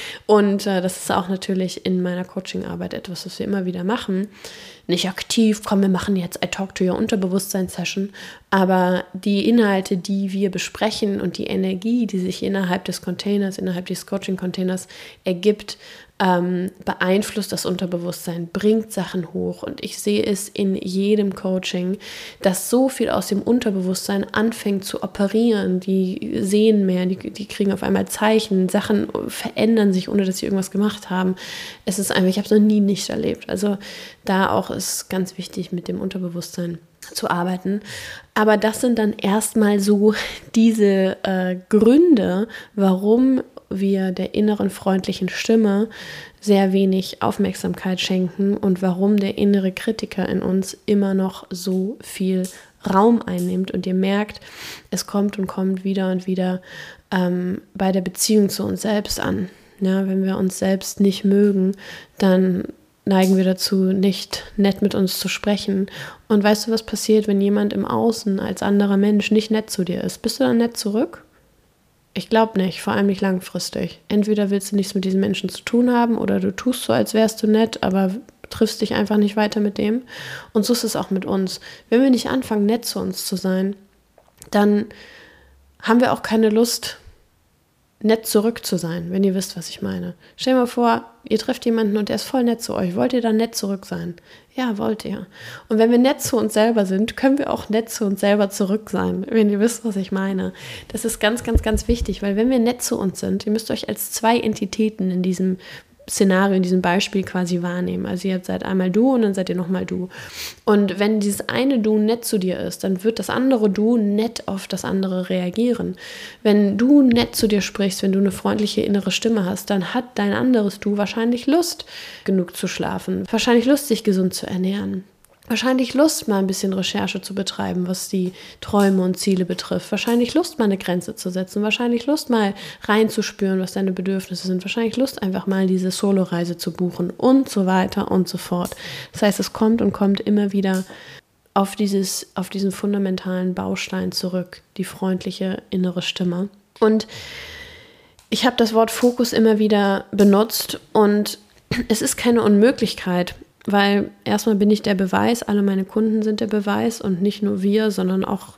Und äh, das ist auch natürlich in meiner Coaching-Arbeit etwas, was wir immer wieder machen. Nicht aktiv, komm, wir machen jetzt I Talk to Your Unterbewusstsein-Session, aber die Inhalte, die wir besprechen und die Energie, die sich innerhalb des Containers, innerhalb des Coaching-Containers ergibt, ähm, beeinflusst das Unterbewusstsein, bringt Sachen hoch. Und ich sehe es in jedem Coaching, dass so viel aus dem Unterbewusstsein anfängt zu operieren. Die sehen mehr, die, die kriegen auf einmal Zeichen, Sachen verändern sich, ohne dass sie irgendwas gemacht haben. Es ist einfach, ich habe es noch nie nicht erlebt. Also da auch ist ganz wichtig, mit dem Unterbewusstsein zu arbeiten. Aber das sind dann erstmal so diese äh, Gründe, warum wir der inneren freundlichen Stimme sehr wenig Aufmerksamkeit schenken und warum der innere Kritiker in uns immer noch so viel Raum einnimmt. Und ihr merkt, es kommt und kommt wieder und wieder ähm, bei der Beziehung zu uns selbst an. Ja, wenn wir uns selbst nicht mögen, dann neigen wir dazu, nicht nett mit uns zu sprechen. Und weißt du, was passiert, wenn jemand im Außen als anderer Mensch nicht nett zu dir ist? Bist du dann nett zurück? Ich glaube nicht, vor allem nicht langfristig. Entweder willst du nichts mit diesen Menschen zu tun haben oder du tust so, als wärst du nett, aber triffst dich einfach nicht weiter mit dem. Und so ist es auch mit uns. Wenn wir nicht anfangen, nett zu uns zu sein, dann haben wir auch keine Lust, nett zurück zu sein, wenn ihr wisst, was ich meine. Stell dir mal vor, ihr trefft jemanden und der ist voll nett zu euch. Wollt ihr dann nett zurück sein? Ja, wollt ihr. Und wenn wir nett zu uns selber sind, können wir auch nett zu uns selber zurück sein, wenn ihr wisst, was ich meine. Das ist ganz, ganz, ganz wichtig, weil wenn wir nett zu uns sind, ihr müsst euch als zwei Entitäten in diesem Szenario, in diesem Beispiel quasi wahrnehmen. Also ihr seid einmal du und dann seid ihr nochmal du. Und wenn dieses eine Du nett zu dir ist, dann wird das andere Du nett auf das andere reagieren. Wenn du nett zu dir sprichst, wenn du eine freundliche innere Stimme hast, dann hat dein anderes Du wahrscheinlich Lust, genug zu schlafen, wahrscheinlich Lust, sich gesund zu ernähren. Wahrscheinlich Lust, mal ein bisschen Recherche zu betreiben, was die Träume und Ziele betrifft. Wahrscheinlich Lust, mal eine Grenze zu setzen. Wahrscheinlich Lust, mal reinzuspüren, was deine Bedürfnisse sind. Wahrscheinlich Lust, einfach mal diese Solo-Reise zu buchen und so weiter und so fort. Das heißt, es kommt und kommt immer wieder auf, dieses, auf diesen fundamentalen Baustein zurück, die freundliche innere Stimme. Und ich habe das Wort Fokus immer wieder benutzt und es ist keine Unmöglichkeit, weil erstmal bin ich der Beweis, alle meine Kunden sind der Beweis und nicht nur wir, sondern auch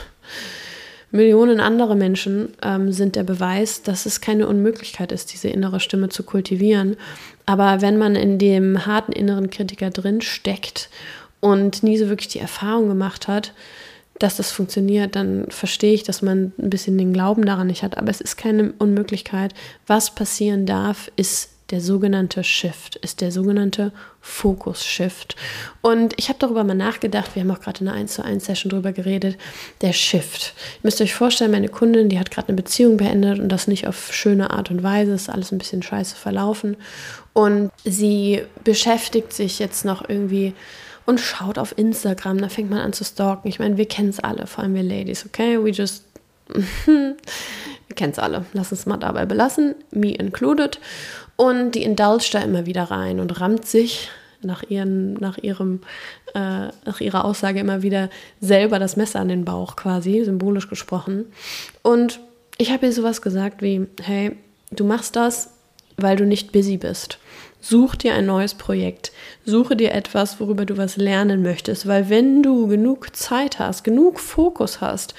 Millionen andere Menschen ähm, sind der Beweis, dass es keine Unmöglichkeit ist, diese innere Stimme zu kultivieren. Aber wenn man in dem harten inneren Kritiker drin steckt und nie so wirklich die Erfahrung gemacht hat, dass das funktioniert, dann verstehe ich, dass man ein bisschen den Glauben daran nicht hat. Aber es ist keine Unmöglichkeit. Was passieren darf, ist der sogenannte Shift, ist der sogenannte Fokus-Shift. Und ich habe darüber mal nachgedacht, wir haben auch gerade in einer eins zu eins Session drüber geredet, der Shift. Ihr müsst euch vorstellen, meine Kundin, die hat gerade eine Beziehung beendet und das nicht auf schöne Art und Weise, ist alles ein bisschen scheiße verlaufen. Und sie beschäftigt sich jetzt noch irgendwie und schaut auf Instagram, da fängt man an zu stalken. Ich meine, wir kennen es alle, vor allem wir Ladies, okay? We just... wir kennen es alle. Lass uns mal dabei belassen, me included. Und die indulgt da immer wieder rein und rammt sich nach, ihren, nach, ihrem, äh, nach ihrer Aussage immer wieder selber das Messer an den Bauch quasi, symbolisch gesprochen. Und ich habe ihr sowas gesagt wie, hey, du machst das, weil du nicht busy bist. Such dir ein neues Projekt. Suche dir etwas, worüber du was lernen möchtest. Weil wenn du genug Zeit hast, genug Fokus hast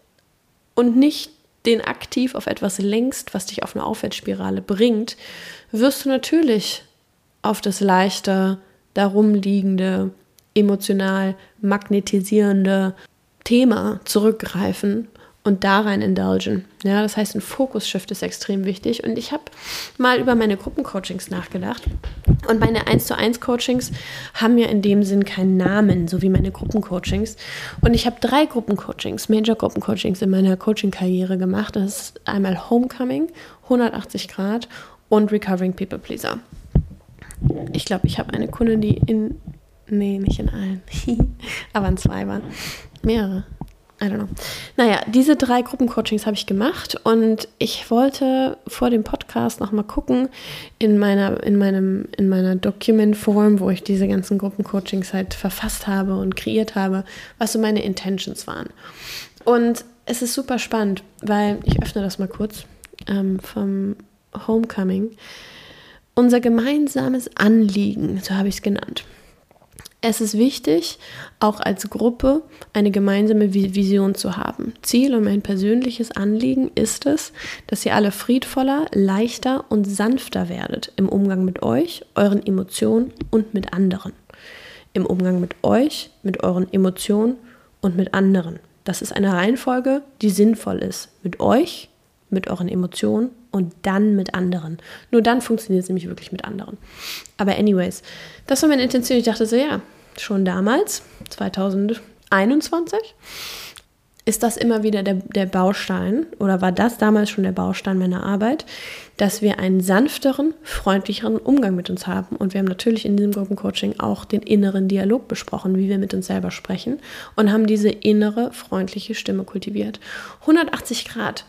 und nicht den aktiv auf etwas lenkst, was dich auf eine Aufwärtsspirale bringt, wirst du natürlich auf das leichte, darum liegende, emotional magnetisierende Thema zurückgreifen und da rein indulgen. Ja, das heißt, ein Fokus-Shift ist extrem wichtig. Und ich habe mal über meine Gruppencoachings nachgedacht. Und meine eins zu eins Coachings haben ja in dem Sinn keinen Namen, so wie meine Gruppencoachings. Und ich habe drei Gruppencoachings, Major-Gruppencoachings in meiner Coaching-Karriere gemacht. Das ist einmal Homecoming, hundertachtzig Grad und Recovering People Pleaser. Ich glaube, ich habe eine Kundin, die in, nee, nicht in allen, aber in zwei war. Mehrere. I don't know. Naja, diese drei Gruppencoachings habe ich gemacht und ich wollte vor dem Podcast nochmal gucken in meiner, in meinem, in meiner Document-Form, wo ich diese ganzen Gruppencoachings halt verfasst habe und kreiert habe, was so meine Intentions waren. Und es ist super spannend, weil, ich öffne das mal kurz, ähm, vom Homecoming, unser gemeinsames Anliegen, so habe ich es genannt. Es ist wichtig, auch als Gruppe eine gemeinsame Vision zu haben. Ziel und mein persönliches Anliegen ist es, dass ihr alle friedvoller, leichter und sanfter werdet im Umgang mit euch, euren Emotionen und mit anderen. Im Umgang mit euch, mit euren Emotionen und mit anderen. Das ist eine Reihenfolge, die sinnvoll ist. Mit euch, mit euren Emotionen und dann mit anderen. Nur dann funktioniert es nämlich wirklich mit anderen. Aber anyways, das war meine Intention. Ich dachte so, ja, schon damals, zwanzig einundzwanzig, ist das immer wieder der, der Baustein, oder war das damals schon der Baustein meiner Arbeit, dass wir einen sanfteren, freundlicheren Umgang mit uns haben. Und wir haben natürlich in diesem Gruppencoaching auch den inneren Dialog besprochen, wie wir mit uns selber sprechen, und haben diese innere, freundliche Stimme kultiviert. hundertachtzig Grad.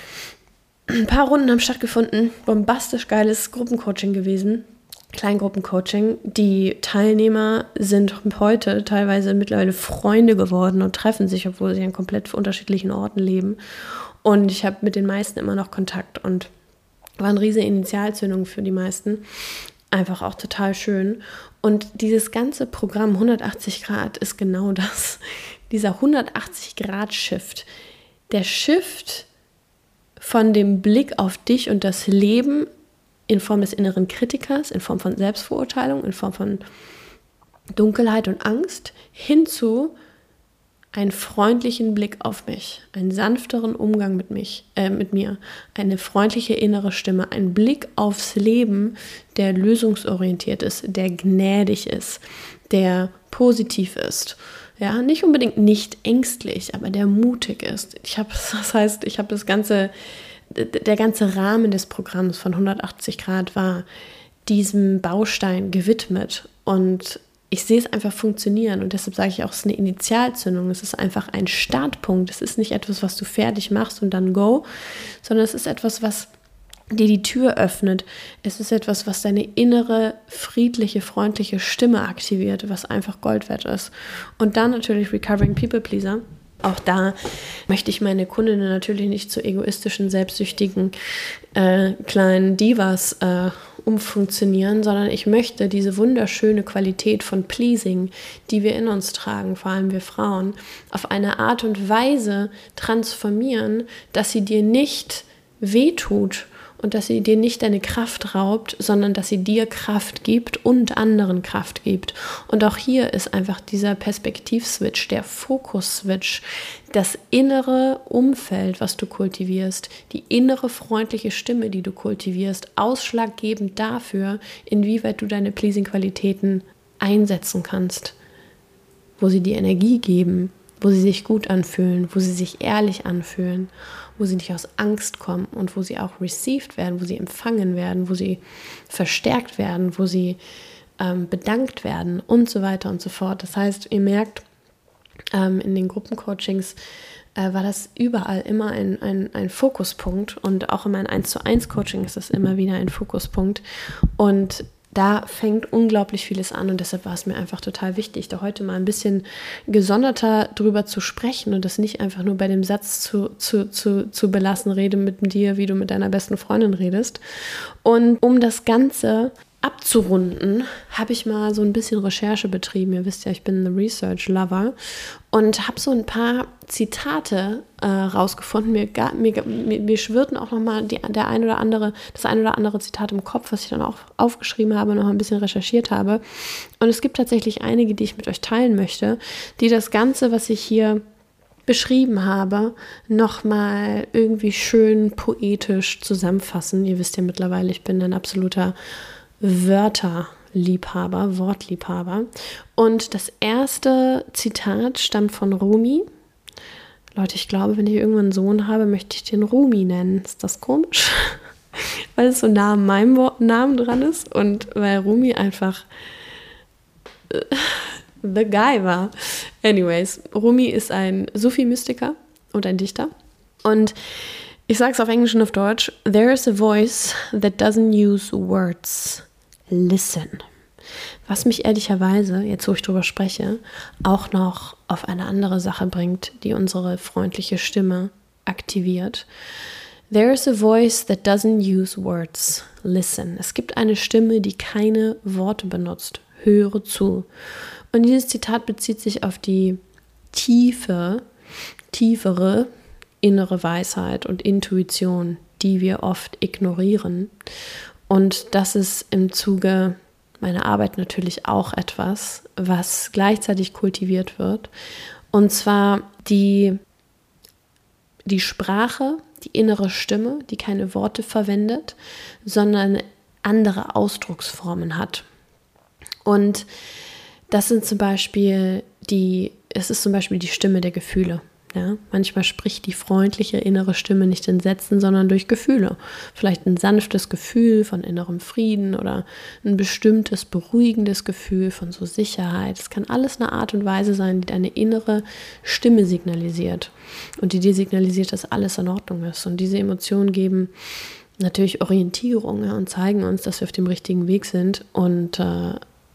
Ein paar Runden haben stattgefunden, bombastisch geiles Gruppencoaching gewesen, Kleingruppencoaching. Die Teilnehmer sind heute teilweise mittlerweile Freunde geworden und treffen sich, obwohl sie an komplett unterschiedlichen Orten leben. Und ich habe mit den meisten immer noch Kontakt und war eine riesige Initialzündung für die meisten. Einfach auch total schön. Und dieses ganze Programm hundertachtzig Grad ist genau das. Dieser hundertachtzig Grad Shift. Der Shift von dem Blick auf dich und das Leben in Form des inneren Kritikers, in Form von Selbstverurteilung, in Form von Dunkelheit und Angst, hin zu einen freundlichen Blick auf mich, einen sanfteren Umgang mit mich, äh, mit mir, eine freundliche innere Stimme, ein Blick aufs Leben, der lösungsorientiert ist, der gnädig ist, der positiv ist. Ja, nicht unbedingt nicht ängstlich, aber der mutig ist. Ich habe, das heißt, ich habe das ganze, der ganze Rahmen des Programms von hundertachtzig Grad war diesem Baustein gewidmet. Und ich sehe es einfach funktionieren. Und deshalb sage ich auch, es ist eine Initialzündung. Es ist einfach ein Startpunkt. Es ist nicht etwas, was du fertig machst und dann go, sondern es ist etwas, was dir die Tür öffnet. Es ist etwas, was deine innere, friedliche, freundliche Stimme aktiviert, was einfach Gold wert ist. Und dann natürlich Recovering People Pleaser. Auch da möchte ich meine Kundinnen natürlich nicht zu egoistischen, selbstsüchtigen, äh, kleinen Divas äh, umfunktionieren, sondern ich möchte diese wunderschöne Qualität von Pleasing, die wir in uns tragen, vor allem wir Frauen, auf eine Art und Weise transformieren, dass sie dir nicht wehtut, und dass sie dir nicht deine Kraft raubt, sondern dass sie dir Kraft gibt und anderen Kraft gibt. Und auch hier ist einfach dieser Perspektivswitch, der Fokus-Switch, das innere Umfeld, was du kultivierst, die innere freundliche Stimme, die du kultivierst, ausschlaggebend dafür, inwieweit du deine Pleasing-Qualitäten einsetzen kannst, wo sie dir Energie geben, wo sie sich gut anfühlen, wo sie sich ehrlich anfühlen, wo sie nicht aus Angst kommen und wo sie auch received werden, wo sie empfangen werden, wo sie verstärkt werden, wo sie ähm, bedankt werden und so weiter und so fort. Das heißt, ihr merkt, ähm, in den Gruppencoachings äh, war das überall immer ein, ein, ein Fokuspunkt, und auch in meinem eins zu eins Coaching ist das immer wieder ein Fokuspunkt, und da fängt unglaublich vieles an, und deshalb war es mir einfach total wichtig, da heute mal ein bisschen gesonderter drüber zu sprechen und das nicht einfach nur bei dem Satz zu, zu, zu, zu belassen, rede mit dir, wie du mit deiner besten Freundin redest. Und um das Ganze abzurunden, habe ich mal so ein bisschen Recherche betrieben. Ihr wisst ja, ich bin ein Research-Lover und habe so ein paar Zitate äh, rausgefunden. Mir, mir, mir, mir schwirrten auch nochmal der ein oder andere, das ein oder andere Zitat im Kopf, was ich dann auch aufgeschrieben habe und noch ein bisschen recherchiert habe. Und es gibt tatsächlich einige, die ich mit euch teilen möchte, die das Ganze, was ich hier beschrieben habe, nochmal irgendwie schön poetisch zusammenfassen. Ihr wisst ja mittlerweile, ich bin ein absoluter Wörterliebhaber, Wortliebhaber. Und das erste Zitat stammt von Rumi. Leute, ich glaube, wenn ich irgendwann einen Sohn habe, möchte ich den Rumi nennen. Ist das komisch? Weil es so nah an meinem Namen dran ist und weil Rumi einfach äh, the guy war. Anyways, Rumi ist ein Sufi-Mystiker und ein Dichter. Und ich sage es auf Englisch und auf Deutsch. There is a voice that doesn't use words. Listen. Was mich ehrlicherweise, jetzt wo ich drüber spreche, auch noch auf eine andere Sache bringt, die unsere freundliche Stimme aktiviert. There is a voice that doesn't use words. Listen. Es gibt eine Stimme, die keine Worte benutzt. Höre zu. Und dieses Zitat bezieht sich auf die tiefe, tiefere innere Weisheit und Intuition, die wir oft ignorieren. Und das ist im Zuge meiner Arbeit natürlich auch etwas, was gleichzeitig kultiviert wird. Und zwar die, die Sprache, die innere Stimme, die keine Worte verwendet, sondern andere Ausdrucksformen hat. Und das sind zum Beispiel die, es ist zum Beispiel die Stimme der Gefühle. Ja, manchmal spricht die freundliche innere Stimme nicht in Sätzen, sondern durch Gefühle. Vielleicht ein sanftes Gefühl von innerem Frieden oder ein bestimmtes beruhigendes Gefühl von so Sicherheit. Es kann alles eine Art und Weise sein, die deine innere Stimme signalisiert und die dir signalisiert, dass alles in Ordnung ist. Und diese Emotionen geben natürlich Orientierung, ja, und zeigen uns, dass wir auf dem richtigen Weg sind und äh,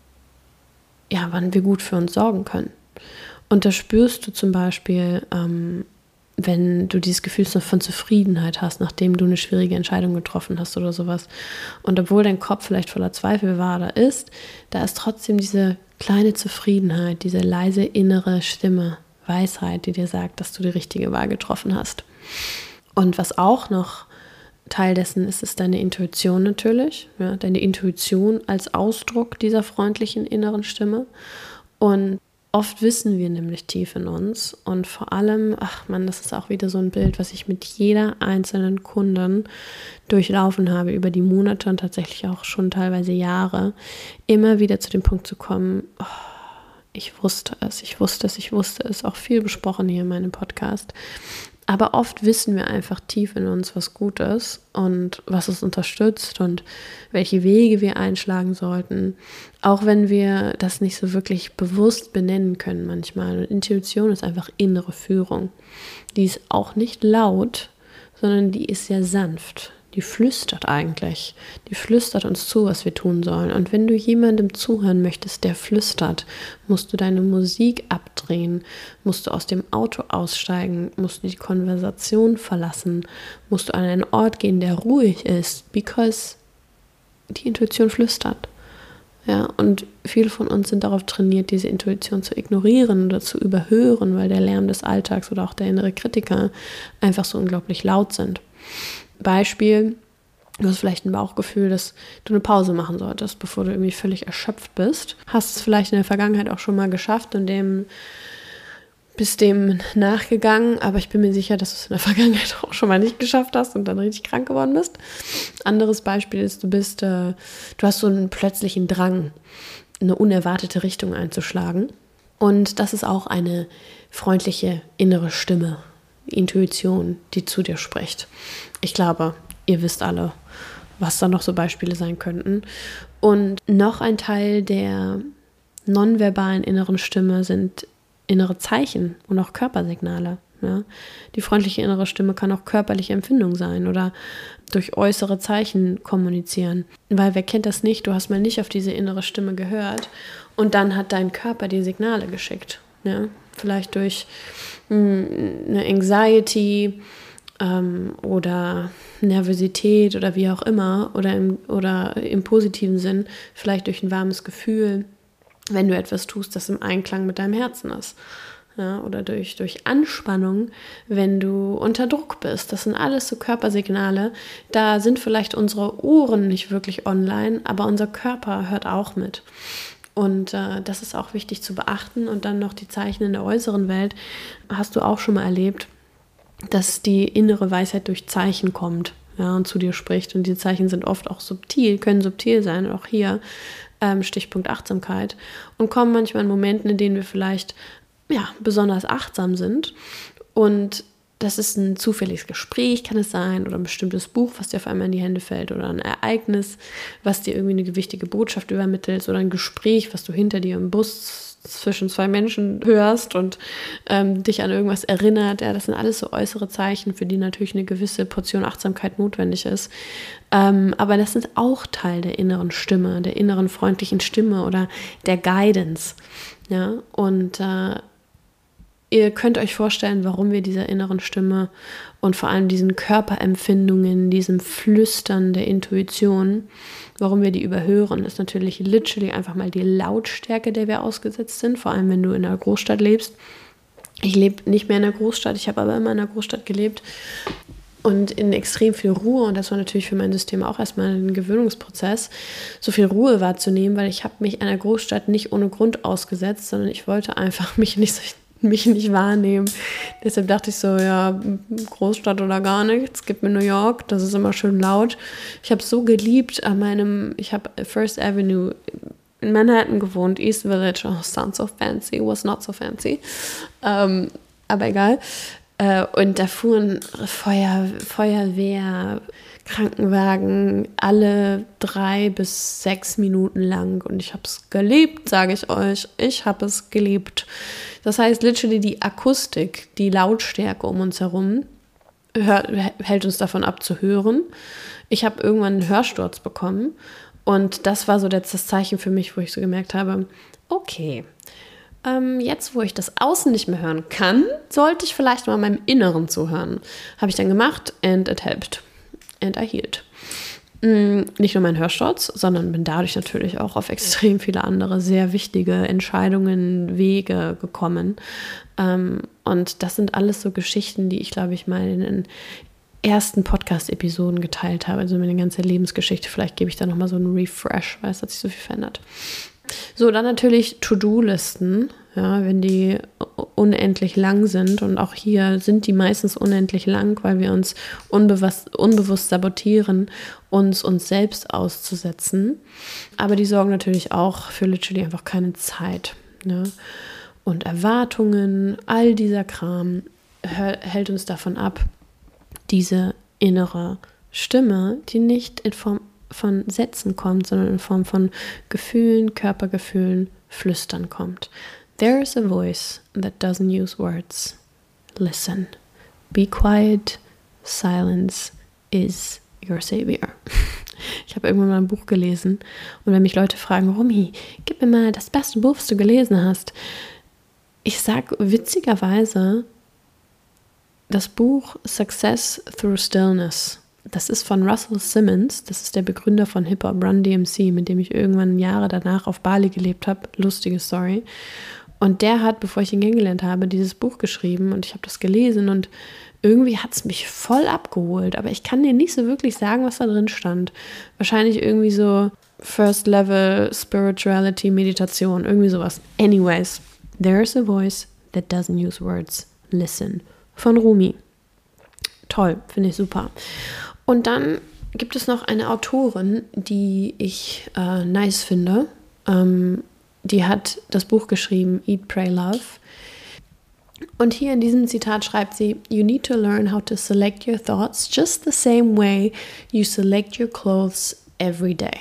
ja, wann wir gut für uns sorgen können. Und das spürst du zum Beispiel, ähm, wenn du dieses Gefühl von Zufriedenheit hast, nachdem du eine schwierige Entscheidung getroffen hast oder sowas. Und obwohl dein Kopf vielleicht voller Zweifel war oder ist, da ist trotzdem diese kleine Zufriedenheit, diese leise innere Stimme, Weisheit, die dir sagt, dass du die richtige Wahl getroffen hast. Und was auch noch Teil dessen ist, ist deine Intuition natürlich. Ja, deine Intuition als Ausdruck dieser freundlichen inneren Stimme. Und oft wissen wir nämlich tief in uns und vor allem, ach man, das ist auch wieder so ein Bild, was ich mit jeder einzelnen Kundin durchlaufen habe, über die Monate und tatsächlich auch schon teilweise Jahre, immer wieder zu dem Punkt zu kommen, oh, ich wusste es, ich wusste es, ich wusste es, auch viel besprochen hier in meinem Podcast. Aber oft wissen wir einfach tief in uns, was gut ist und was uns unterstützt und welche Wege wir einschlagen sollten, auch wenn wir das nicht so wirklich bewusst benennen können manchmal. Und Intuition ist einfach innere Führung. Die ist auch nicht laut, sondern die ist sehr sanft. Die flüstert eigentlich. Die flüstert uns zu, was wir tun sollen. Und wenn du jemandem zuhören möchtest, der flüstert, musst du deine Musik abdrehen, musst du aus dem Auto aussteigen, musst du die Konversation verlassen, musst du an einen Ort gehen, der ruhig ist, because die Intuition flüstert. Ja, und viele von uns sind darauf trainiert, diese Intuition zu ignorieren oder zu überhören, weil der Lärm des Alltags oder auch der innere Kritiker einfach so unglaublich laut sind. Beispiel, du hast vielleicht ein Bauchgefühl, dass du eine Pause machen solltest, bevor du irgendwie völlig erschöpft bist. Hast es vielleicht in der Vergangenheit auch schon mal geschafft und dem, bist dem nachgegangen, aber ich bin mir sicher, dass du es in der Vergangenheit auch schon mal nicht geschafft hast und dann richtig krank geworden bist. Anderes Beispiel ist, du bist, äh, du hast so einen plötzlichen Drang, eine unerwartete Richtung einzuschlagen. Und das ist auch eine freundliche innere Stimme, Intuition, die zu dir spricht. Ich glaube, ihr wisst alle, was da noch so Beispiele sein könnten. Und noch ein Teil der nonverbalen inneren Stimme sind innere Zeichen und auch Körpersignale. Ja? Die freundliche innere Stimme kann auch körperliche Empfindung sein oder durch äußere Zeichen kommunizieren. Weil wer kennt das nicht? Du hast mal nicht auf diese innere Stimme gehört und dann hat dein Körper die Signale geschickt. Ja? Vielleicht durch mh, eine Anxiety ähm, oder Nervosität oder wie auch immer oder im, oder im positiven Sinn, vielleicht durch ein warmes Gefühl, wenn du etwas tust, das im Einklang mit deinem Herzen ist. Ja, oder durch, durch Anspannung, wenn du unter Druck bist. Das sind alles so Körpersignale. Da sind vielleicht unsere Ohren nicht wirklich online, aber unser Körper hört auch mit. Und äh, das ist auch wichtig zu beachten. Und dann noch die Zeichen in der äußeren Welt. Hast du auch schon mal erlebt, dass die innere Weisheit durch Zeichen kommt, ja, und zu dir spricht. Und diese Zeichen sind oft auch subtil, können subtil sein, auch hier ähm, Stichpunkt Achtsamkeit. Und kommen manchmal in Momenten, in denen wir vielleicht ja, besonders achtsam sind. Und das ist ein zufälliges Gespräch, kann es sein, oder ein bestimmtes Buch, was dir auf einmal in die Hände fällt, oder ein Ereignis, was dir irgendwie eine gewichtige Botschaft übermittelt, oder ein Gespräch, was du hinter dir im Bus zwischen zwei Menschen hörst und ähm, dich an irgendwas erinnert. Ja, das sind alles so äußere Zeichen, für die natürlich eine gewisse Portion Achtsamkeit notwendig ist. Ähm, aber das sind auch Teil der inneren Stimme, der inneren freundlichen Stimme oder der Guidance. Ja, und äh, ihr könnt euch vorstellen, warum wir dieser inneren Stimme und vor allem diesen Körperempfindungen, diesem Flüstern der Intuition, warum wir die überhören, ist natürlich literally einfach mal die Lautstärke, der wir ausgesetzt sind, vor allem wenn du in einer Großstadt lebst. Ich lebe nicht mehr in einer Großstadt, ich habe aber immer in einer Großstadt gelebt und in extrem viel Ruhe, und das war natürlich für mein System auch erstmal ein Gewöhnungsprozess, so viel Ruhe wahrzunehmen, weil ich habe mich einer Großstadt nicht ohne Grund ausgesetzt, sondern ich wollte einfach mich nicht so mich nicht wahrnehmen. Deshalb dachte ich so, ja, Großstadt oder gar nichts, gib mir New York, das ist immer schön laut. Ich habe so geliebt an meinem, ich habe First Avenue in Manhattan gewohnt, East Village, oh, sounds so fancy, was not so fancy, ähm, aber egal. Äh, und da fuhren Feuer, Feuerwehr, Krankenwagen alle drei bis sechs Minuten lang und ich habe es geliebt, sage ich euch, ich habe es geliebt. Das heißt, literally die Akustik, die Lautstärke um uns herum hör, hält uns davon ab zu hören. Ich habe irgendwann einen Hörsturz bekommen und das war so das Zeichen für mich, wo ich so gemerkt habe, okay, ähm, jetzt wo ich das Außen nicht mehr hören kann, sollte ich vielleicht mal meinem Inneren zuhören. Habe ich dann gemacht and it helped. And I healed. Nicht nur mein Hörsturz, sondern bin dadurch natürlich auch auf extrem viele andere sehr wichtige Entscheidungen, Wege gekommen. Und das sind alles so Geschichten, die ich, glaube ich, mal in den ersten Podcast-Episoden geteilt habe. Also meine ganze Lebensgeschichte. Vielleicht gebe ich da nochmal so einen Refresh, weil es hat sich so viel verändert. So, dann natürlich To-Do-Listen, ja, wenn die unendlich lang sind, und auch hier sind die meistens unendlich lang, weil wir uns unbewusst, unbewusst sabotieren, uns uns selbst auszusetzen. Aber die sorgen natürlich auch für literally einfach keine Zeit. Ne? Und Erwartungen, all dieser Kram hält uns davon ab, diese innere Stimme, die nicht in Form von Sätzen kommt, sondern in Form von Gefühlen, Körpergefühlen, Flüstern kommt. There is a voice that doesn't use words. Listen. Be quiet. Silence is your savior. Ich habe irgendwann mal ein Buch gelesen und wenn mich Leute fragen, Romy, gib mir mal das beste Buch, was du gelesen hast. Ich sage witzigerweise das Buch Success Through Stillness. Das ist von Russell Simmons, das ist der Begründer von Hip-Hop, Run D M C, mit dem ich irgendwann Jahre danach auf Bali gelebt habe. Lustige Story. Und der hat, bevor ich ihn kennengelernt habe, dieses Buch geschrieben und ich habe das gelesen und irgendwie hat es mich voll abgeholt. Aber ich kann dir nicht so wirklich sagen, was da drin stand. Wahrscheinlich irgendwie so First Level Spirituality, Meditation, irgendwie sowas. Anyways, there's a voice that doesn't use words. Listen. Von Rumi. Toll, finde ich super. Und dann gibt es noch eine Autorin, die ich äh, nice finde. Ähm, die hat das Buch geschrieben, Eat, Pray, Love. Und hier in diesem Zitat schreibt sie, You need to learn how to select your thoughts just the same way you select your clothes every day.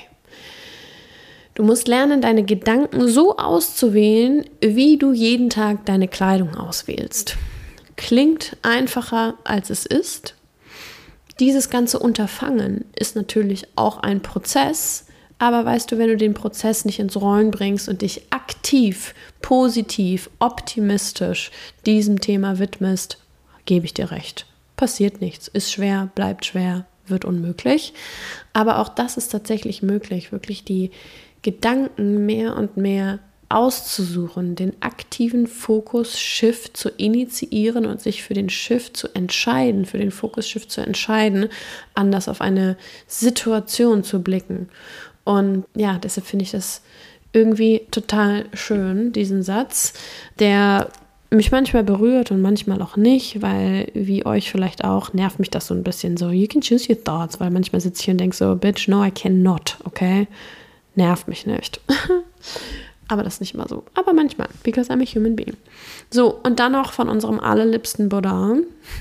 Du musst lernen, deine Gedanken so auszuwählen, wie du jeden Tag deine Kleidung auswählst. Klingt einfacher, als es ist. Dieses ganze Unterfangen ist natürlich auch ein Prozess, aber weißt du, wenn du den Prozess nicht ins Rollen bringst und dich aktiv, positiv, optimistisch diesem Thema widmest, gebe ich dir recht. passiert nichts, ist schwer, bleibt schwer, wird unmöglich. Aber auch das ist tatsächlich möglich, wirklich die Gedanken mehr und mehr auszusuchen, den aktiven Fokus-Shift zu initiieren und sich für den Shift zu entscheiden, für den Fokus-Shift zu entscheiden, anders auf eine Situation zu blicken. Und ja, deshalb finde ich das irgendwie total schön, diesen Satz, der mich manchmal berührt und manchmal auch nicht, weil, wie euch vielleicht auch, nervt mich das so ein bisschen so, you can choose your thoughts, weil manchmal sitze ich hier und denke so, bitch, no, I cannot, okay? Nervt mich nicht. Aber das ist nicht immer so. Aber manchmal, because I'm a human being. So, und dann noch von unserem allerliebsten Buddha.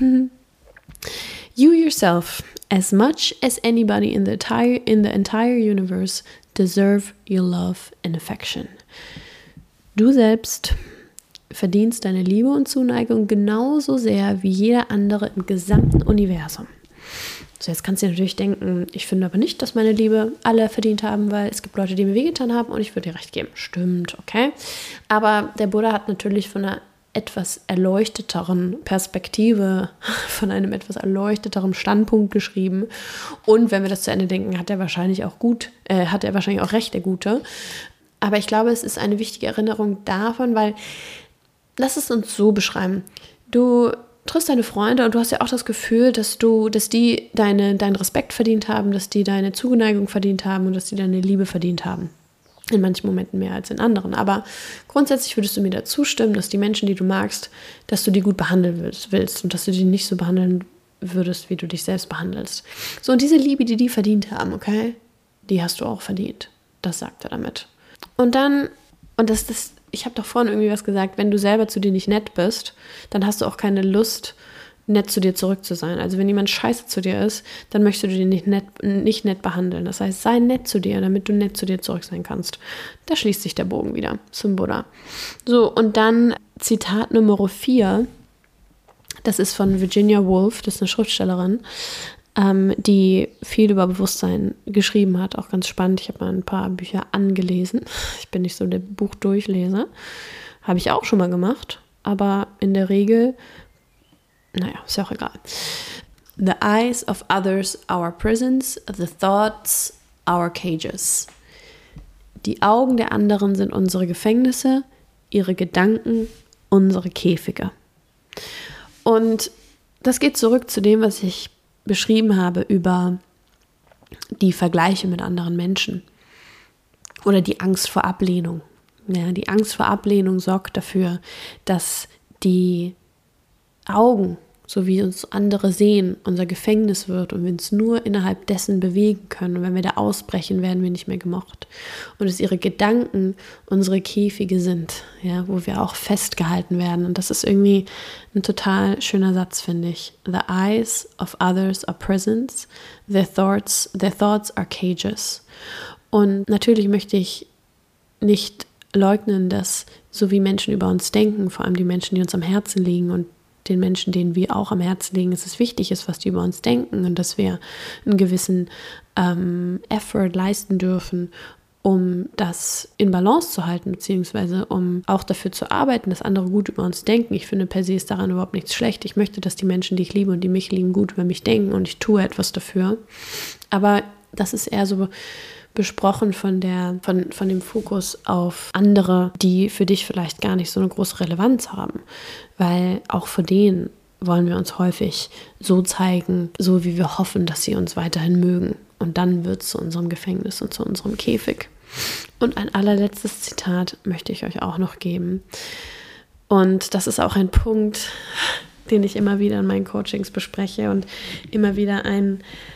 You yourself, as much as anybody in the entire, in the entire universe, deserve your love and affection. Du selbst verdienst deine Liebe und Zuneigung genauso sehr wie jeder andere im gesamten Universum. So, jetzt kannst du dir natürlich denken, ich finde aber nicht, dass meine Liebe alle verdient haben, weil es gibt Leute, die mir wehgetan haben und ich würde dir recht geben. Stimmt, okay. Aber der Buddha hat natürlich von einer etwas erleuchteteren Perspektive, von einem etwas erleuchteteren Standpunkt geschrieben. Und wenn wir das zu Ende denken, hat er wahrscheinlich auch gut, äh, hat er wahrscheinlich auch recht, der Gute. Aber ich glaube, es ist eine wichtige Erinnerung davon, weil, lass es uns so beschreiben. Du triffst deine Freunde und du hast ja auch das Gefühl, dass du, dass die deine, deinen Respekt verdient haben, dass die deine Zuneigung verdient haben und dass die deine Liebe verdient haben. In manchen Momenten mehr als in anderen. Aber grundsätzlich würdest du mir da zustimmen, dass die Menschen, die du magst, dass du die gut behandeln willst und dass du die nicht so behandeln würdest, wie du dich selbst behandelst. So, und diese Liebe, die die verdient haben, okay, die hast du auch verdient. Das sagt er damit. Und dann, und das ist, ich habe doch vorhin irgendwie was gesagt, wenn du selber zu dir nicht nett bist, dann hast du auch keine Lust, nett zu dir zurück zu sein. Also wenn jemand scheiße zu dir ist, dann möchtest du den nicht nett, nicht nett behandeln. Das heißt, sei nett zu dir, damit du nett zu dir zurück sein kannst. Da schließt sich der Bogen wieder zum Buddha. So, und dann Zitat Nummer vier. Das ist von Virginia Woolf, das ist eine Schriftstellerin, ähm, die viel über Bewusstsein geschrieben hat. Auch ganz spannend. Ich habe mal ein paar Bücher angelesen. Ich bin nicht so der Buchdurchleser. Habe ich auch schon mal gemacht. Aber in der Regel, naja, ist ja auch egal. The eyes of others, our prisons, the thoughts, our cages. Die Augen der anderen sind unsere Gefängnisse, ihre Gedanken, unsere Käfige. Und das geht zurück zu dem, was ich beschrieben habe über die Vergleiche mit anderen Menschen oder die Angst vor Ablehnung. Ja, die Angst vor Ablehnung sorgt dafür, dass die Augen, so wie uns andere sehen, unser Gefängnis wird und wir uns nur innerhalb dessen bewegen können. Und wenn wir da ausbrechen, werden wir nicht mehr gemocht. Und dass ihre Gedanken unsere Käfige sind, ja, wo wir auch festgehalten werden. Und das ist irgendwie ein total schöner Satz, finde ich. The eyes of others are prisons, their thoughts, their thoughts are cages. Und natürlich möchte ich nicht leugnen, dass so wie Menschen über uns denken, vor allem die Menschen, die uns am Herzen liegen und den Menschen, denen wir auch am Herzen liegen, dass es wichtig ist, was die über uns denken und dass wir einen gewissen ähm, Effort leisten dürfen, um das in Balance zu halten, beziehungsweise um auch dafür zu arbeiten, dass andere gut über uns denken. Ich finde, per se ist daran überhaupt nichts schlecht. Ich möchte, dass die Menschen, die ich liebe und die mich lieben, gut über mich denken und ich tue etwas dafür. Aber das ist eher so besprochen von der, von, von dem Fokus auf andere, die für dich vielleicht gar nicht so eine große Relevanz haben. Weil auch für denen wollen wir uns häufig so zeigen, so wie wir hoffen, dass sie uns weiterhin mögen. Und dann wird es zu unserem Gefängnis und zu unserem Käfig. Und ein allerletztes Zitat möchte ich euch auch noch geben. Und das ist auch ein Punkt, den ich immer wieder in meinen Coachings bespreche und immer wieder ein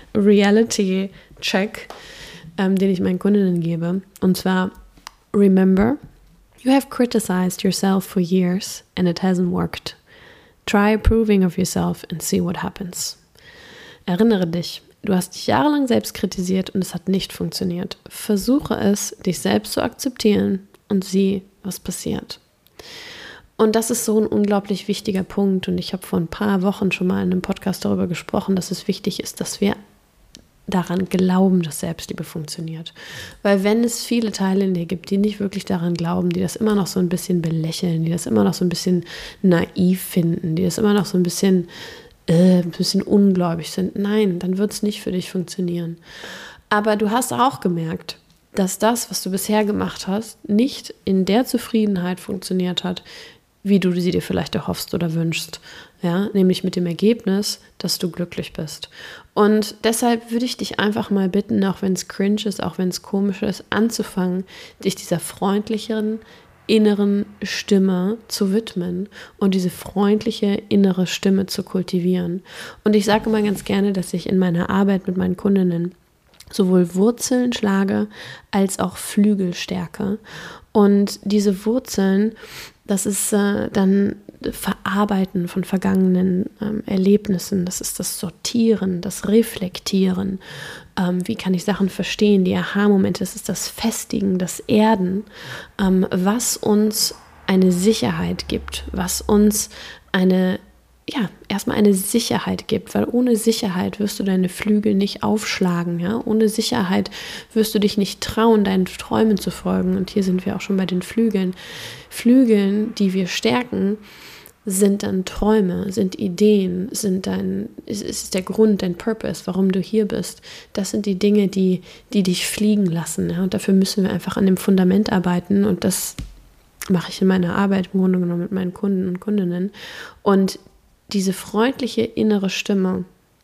Reality-Check, ähm, den ich meinen Kundinnen gebe. Und zwar, remember, you have criticized yourself for years and it hasn't worked. Try approving of yourself and see what happens. Erinnere dich, du hast dich jahrelang selbst kritisiert und es hat nicht funktioniert. Versuche es, dich selbst zu akzeptieren und sieh, was passiert. Und das ist so ein unglaublich wichtiger Punkt. Und ich habe vor ein paar Wochen schon mal in einem Podcast darüber gesprochen, dass es wichtig ist, dass wir daran glauben, dass Selbstliebe funktioniert. Weil wenn es viele Teile in dir gibt, die nicht wirklich daran glauben, die das immer noch so ein bisschen belächeln, die das immer noch so ein bisschen naiv finden, die das immer noch so ein bisschen äh, ein bisschen ungläubig sind. Nein, dann wird es nicht für dich funktionieren. Aber du hast auch gemerkt, dass das, was du bisher gemacht hast, nicht in der Zufriedenheit funktioniert hat, wie du sie dir vielleicht erhoffst oder wünschst. Ja, nämlich mit dem Ergebnis, dass du glücklich bist. Und deshalb würde ich dich einfach mal bitten, auch wenn es cringe ist, auch wenn es komisch ist, anzufangen, dich dieser freundlicheren inneren Stimme zu widmen und diese freundliche innere Stimme zu kultivieren. Und ich sage immer ganz gerne, dass ich in meiner Arbeit mit meinen Kundinnen sowohl Wurzeln schlage als auch Flügel stärke. Und diese Wurzeln, das ist äh, dann Verarbeiten von vergangenen ähm, Erlebnissen, das ist das Sortieren, das Reflektieren. Ähm, wie kann ich Sachen verstehen? Die Aha-Momente, das ist das Festigen, das Erden, ähm, was uns eine Sicherheit gibt, was uns eine ja, erstmal eine Sicherheit gibt, weil ohne Sicherheit wirst du deine Flügel nicht aufschlagen, ja, ohne Sicherheit wirst du dich nicht trauen, deinen Träumen zu folgen. Und hier sind wir auch schon bei den Flügeln. Flügeln, die wir stärken, sind dann Träume, sind Ideen, sind dein, es ist der Grund, dein Purpose, warum du hier bist. Das sind die Dinge, die, die dich fliegen lassen, ja, und dafür müssen wir einfach an dem Fundament arbeiten und das mache ich in meiner Arbeit im Grunde genommen mit meinen Kunden und Kundinnen. Und diese freundliche innere Stimme,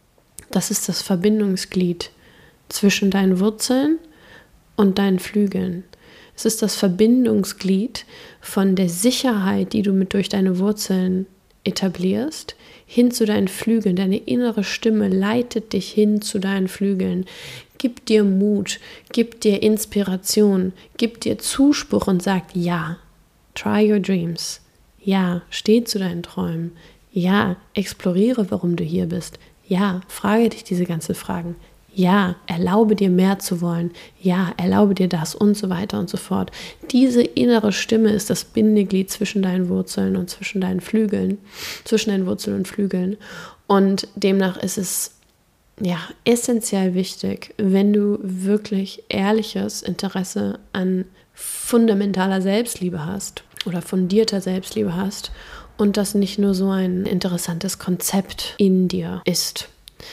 das ist das Verbindungsglied zwischen deinen Wurzeln und deinen Flügeln. Es ist das Verbindungsglied von der Sicherheit, die du mit durch deine Wurzeln etablierst, hin zu deinen Flügeln. Deine innere Stimme leitet dich hin zu deinen Flügeln. Gibt dir Mut, gibt dir Inspiration, gibt dir Zuspruch und sagt, ja, try your dreams. Ja, steh zu deinen Träumen. Ja, exploriere, warum du hier bist. Ja, frage dich diese ganzen Fragen. Ja, erlaube dir mehr zu wollen. Ja, erlaube dir das und so weiter und so fort. Diese innere Stimme ist das Bindeglied zwischen deinen Wurzeln und zwischen deinen Flügeln, zwischen deinen Wurzeln und Flügeln. Und demnach ist es ja essentiell wichtig, wenn du wirklich ehrliches Interesse an fundamentaler Selbstliebe hast oder fundierter Selbstliebe hast und das nicht nur so ein interessantes Konzept in dir ist.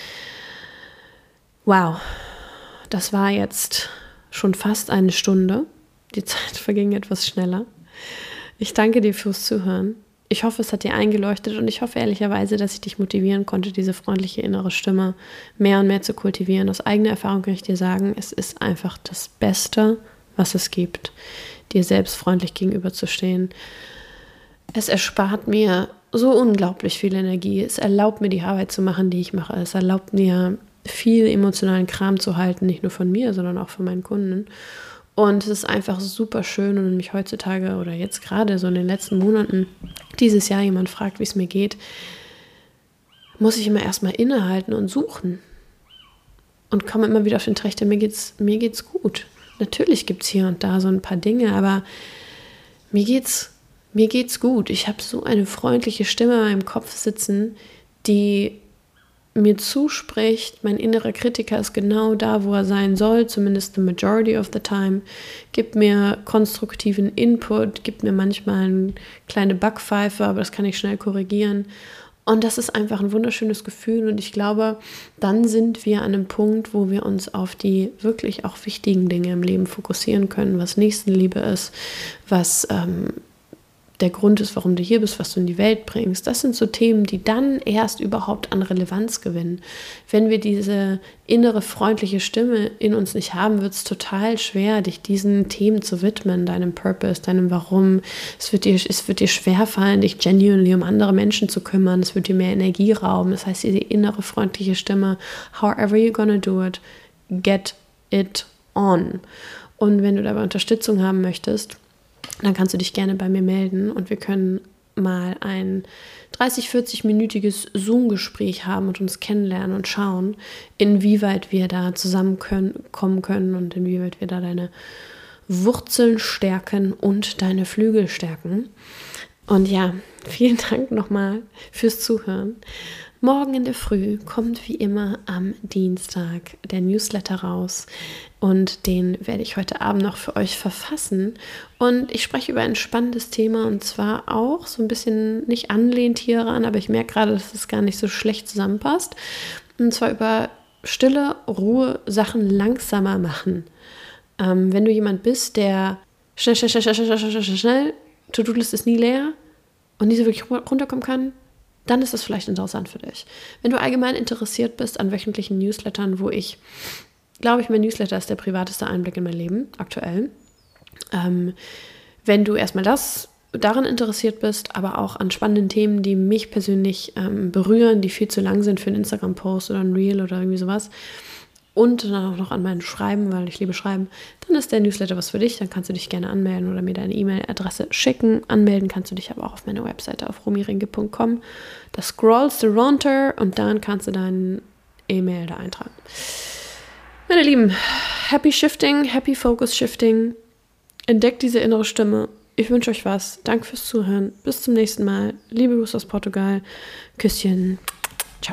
Wow, das war jetzt schon fast eine Stunde. Die Zeit verging etwas schneller. Ich danke dir fürs Zuhören. Ich hoffe, es hat dir eingeleuchtet und ich hoffe ehrlicherweise, dass ich dich motivieren konnte, diese freundliche innere Stimme mehr und mehr zu kultivieren. Aus eigener Erfahrung kann ich dir sagen, es ist einfach das Beste, was es gibt, dir selbst freundlich gegenüberzustehen. Es erspart mir so unglaublich viel Energie. Es erlaubt mir, die Arbeit zu machen, die ich mache. Es erlaubt mir, viel emotionalen Kram zu halten, nicht nur von mir, sondern auch von meinen Kunden. Und es ist einfach super schön, und wenn mich heutzutage oder jetzt gerade so in den letzten Monaten dieses Jahr jemand fragt, wie es mir geht, muss ich immer erstmal innehalten und suchen und komme immer wieder auf den Trichter, mir geht's, mir geht's gut. Natürlich gibt es hier und da so ein paar Dinge, aber mir geht's, mir geht's gut. Ich habe so eine freundliche Stimme in meinem Kopf sitzen, die mir zuspricht, mein innerer Kritiker ist genau da, wo er sein soll, zumindest the majority of the time, gibt mir konstruktiven Input, gibt mir manchmal eine kleine Backpfeife, aber das kann ich schnell korrigieren. Und das ist einfach ein wunderschönes Gefühl und ich glaube, dann sind wir an einem Punkt, wo wir uns auf die wirklich auch wichtigen Dinge im Leben fokussieren können, was Nächstenliebe ist, was ähm, der Grund ist, warum du hier bist, was du in die Welt bringst. Das sind so Themen, die dann erst überhaupt an Relevanz gewinnen. Wenn wir diese innere freundliche Stimme in uns nicht haben, wird es total schwer, dich diesen Themen zu widmen, deinem Purpose, deinem Warum. Es wird dir, es wird dir schwerfallen, dich genuinely um andere Menschen zu kümmern. Es wird dir mehr Energie rauben. Das heißt, diese innere freundliche Stimme, however you're gonna do it, get it on. Und wenn du dabei Unterstützung haben möchtest, dann kannst du dich gerne bei mir melden und wir können mal ein dreißig-, vierzig-minütiges Zoom-Gespräch haben und uns kennenlernen und schauen, inwieweit wir da zusammenkommen können und inwieweit wir da deine Wurzeln stärken und deine Flügel stärken. Und ja, vielen Dank nochmal fürs Zuhören. Morgen in der Früh kommt wie immer am Dienstag der Newsletter raus und den werde ich heute Abend noch für euch verfassen. Und ich spreche über ein spannendes Thema und zwar auch so ein bisschen nicht anlehnt hieran, aber ich merke gerade, dass es gar nicht so schlecht zusammenpasst. Und zwar über stille, Ruhe, Sachen langsamer machen. Ähm, wenn du jemand bist, der schnell, schnell, schnell, schnell, schnell, schnell, schnell, schnell, To-Do-List ist nie leer und nie so wirklich runterkommen kann, dann ist das vielleicht interessant für dich. Wenn du allgemein interessiert bist an wöchentlichen Newslettern, wo ich, glaube ich, mein Newsletter ist der privateste Einblick in mein Leben aktuell. Ähm, wenn du erstmal das daran interessiert bist, aber auch an spannenden Themen, die mich persönlich ähm, berühren, die viel zu lang sind für einen Instagram-Post oder ein Reel oder irgendwie sowas, und dann auch noch an meinen Schreiben, weil ich liebe Schreiben, dann ist der Newsletter was für dich. Dann kannst du dich gerne anmelden oder mir deine E-Mail-Adresse schicken. Anmelden kannst du dich aber auch auf meiner Webseite auf romiringe punkt com. Da scrollst du runter und dann kannst du deine E-Mail da eintragen. Meine Lieben, happy shifting, happy focus shifting. Entdeckt diese innere Stimme. Ich wünsche euch was. Danke fürs Zuhören. Bis zum nächsten Mal. Liebe Grüße aus Portugal. Küsschen. Ciao.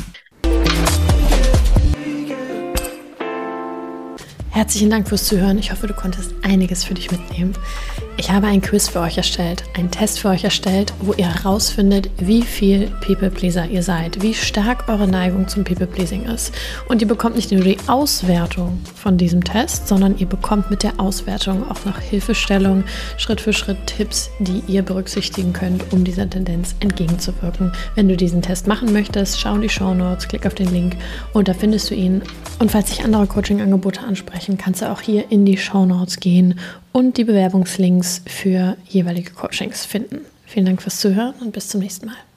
Herzlichen Dank fürs Zuhören. Ich hoffe, du konntest einiges für dich mitnehmen. Ich habe einen Quiz für euch erstellt, einen Test für euch erstellt, wo ihr herausfindet, wie viel People-Pleaser ihr seid, wie stark eure Neigung zum People-Pleasing ist. Und ihr bekommt nicht nur die Auswertung von diesem Test, sondern ihr bekommt mit der Auswertung auch noch Hilfestellung, Schritt für Schritt Tipps, die ihr berücksichtigen könnt, um dieser Tendenz entgegenzuwirken. Wenn du diesen Test machen möchtest, schau in die Shownotes, klick auf den Link und da findest du ihn. Und falls dich andere Coaching-Angebote ansprechen, kannst du auch hier in die Shownotes gehen und die Bewerbungslinks für jeweilige Coachings finden. Vielen Dank fürs Zuhören und bis zum nächsten Mal.